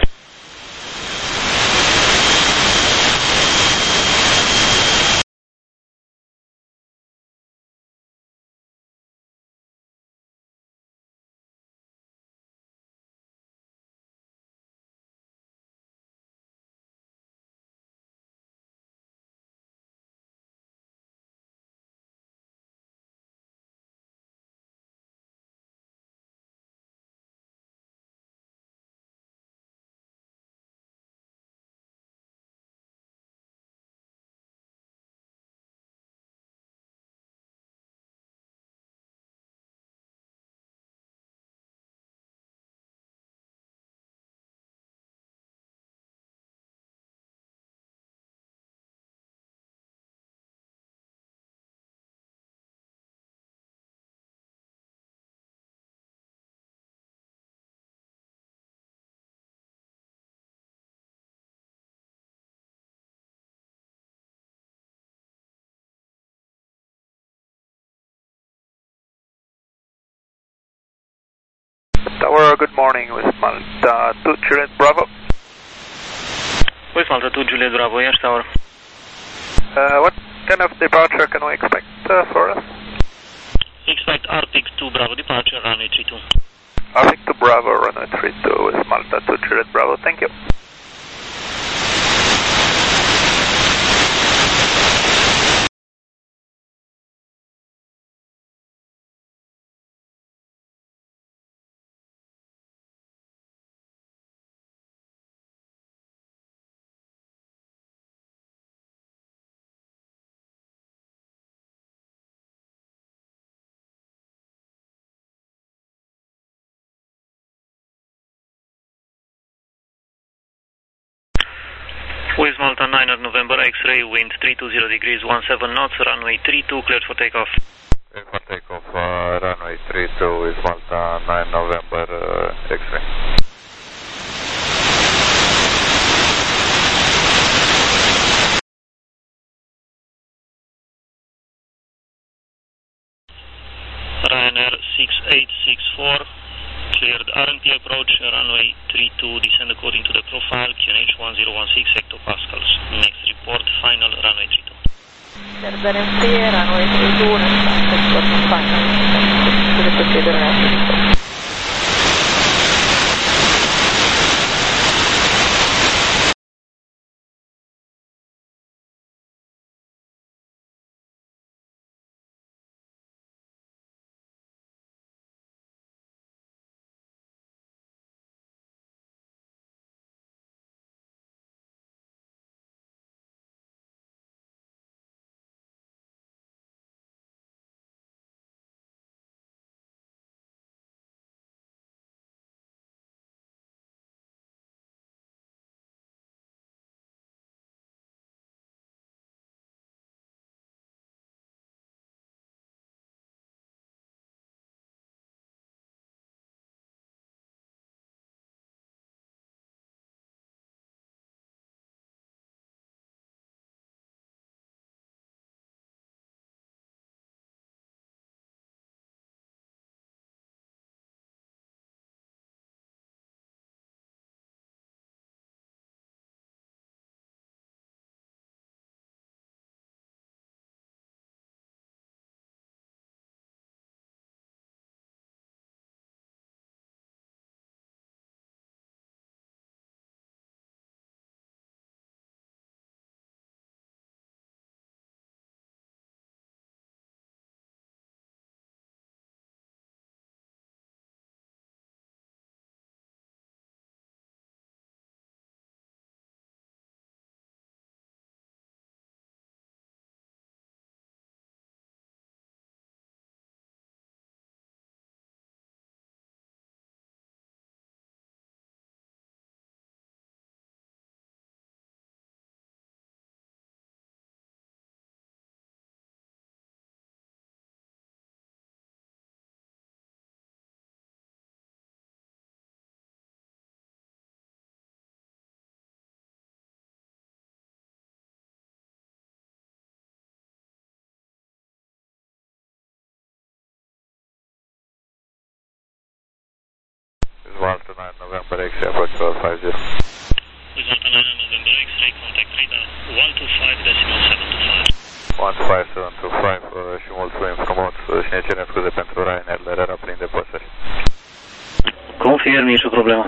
Tower, good morning, with Malta two Juliet Bravo. With Malta two Juliet Bravo, Yash Tower. Uh, what kind of departure can we expect uh, for us? Expect Arctic two Bravo departure, runway three two. Arctic two Bravo, runway three two with Malta two Juliet Bravo, thank you. With Malta nine November X-ray, wind three two zero degrees, one seven knots, runway three two, cleared for takeoff. Cleared for takeoff, uh, runway three two with Malta nine November uh, X-ray. Ryanair six eight six four, cleared R and P approach, runway three two, descend according to the profile, Q N H one zero one six hectopascals. Next report, final, runway three two. Cleared R and P, runway three two, next report, final. To the procedure, runway three two. Malta nine November X-ray, approach level five zero. With Malta nine November X-ray, contact radar one two five decimal seven two five. one two five seven two five uh, și mulțumim frumos uh, și ne cerem scuze pentru Ryanair, le era plin de păsări. Confirm, nicio problemă.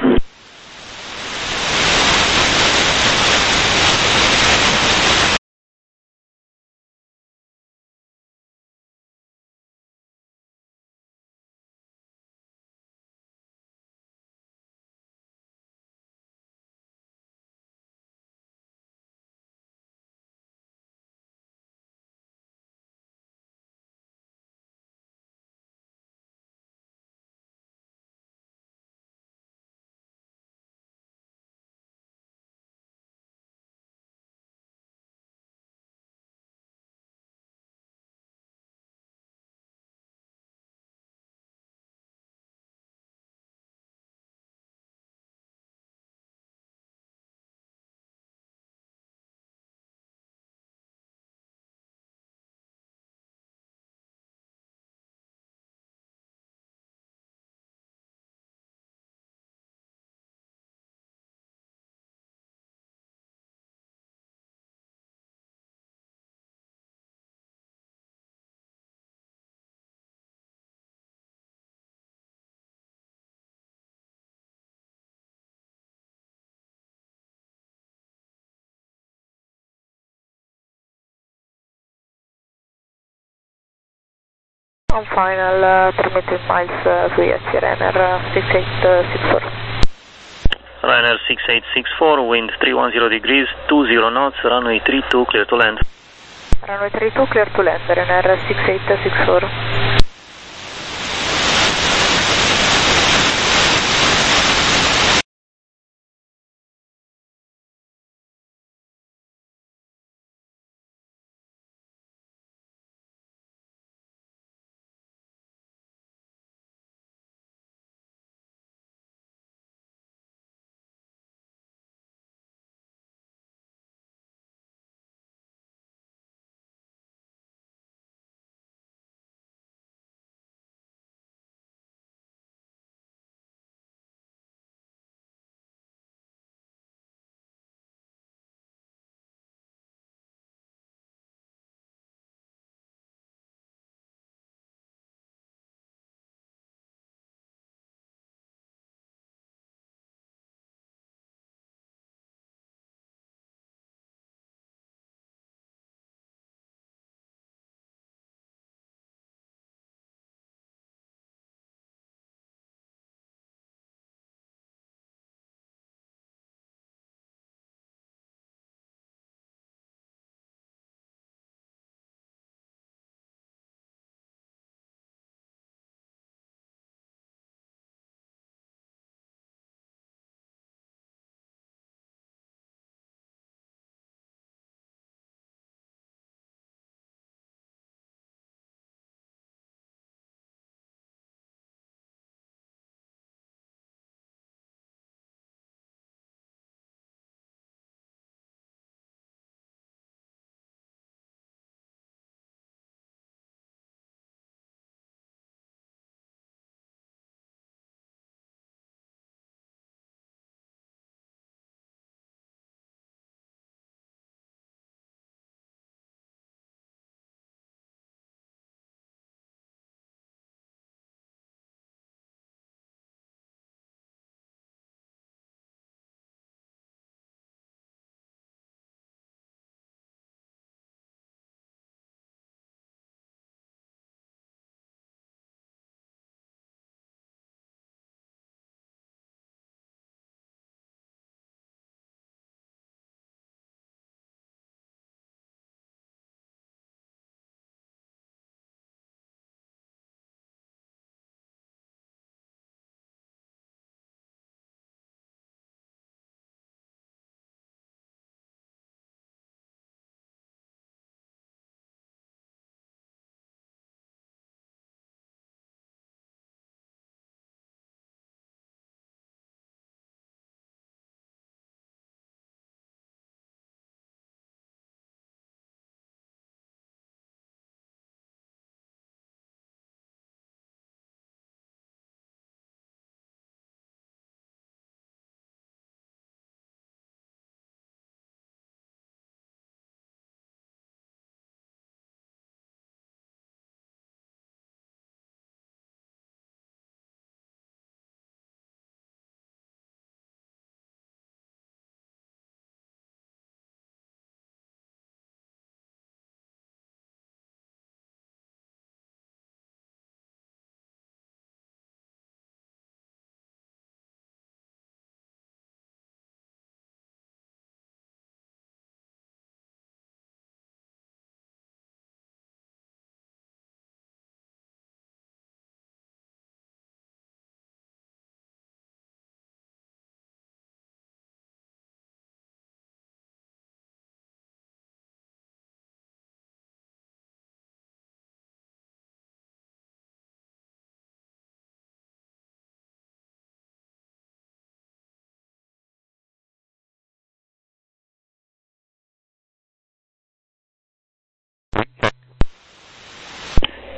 On final, uh, three meter miles uh, V H Ryanair uh, six eight six four. Ryanair six eight six four, wind three one zero degrees, two zero knots, runway three two, clear to land. Runway three two, clear to land, Ryanair six eight six four.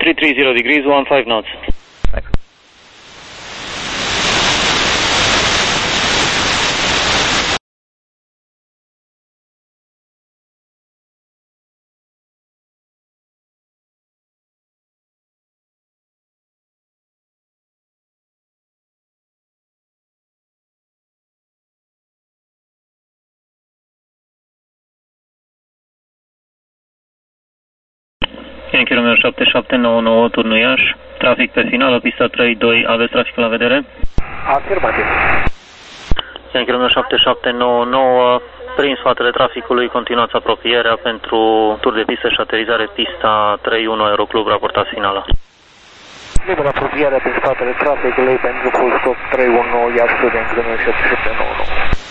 three three zero degrees, one five knots. Thanks. Yankee Romeo șapte șapte nouă nouă, turnul Iași, trafic pe finală, pista trei doi, aveți traficul la vedere? Afirmativ. Yankee Romeo șapte șapte nouă nouă, prin spatele traficului, continuați apropierea pentru tur de pistă și aterizare, pista trei unu, Aeroclub, raportați finala. Liber apropierea prin spatele traficului pentru full stop trei unu, Iași, Yankee Romeo șapte șapte nouă nouă.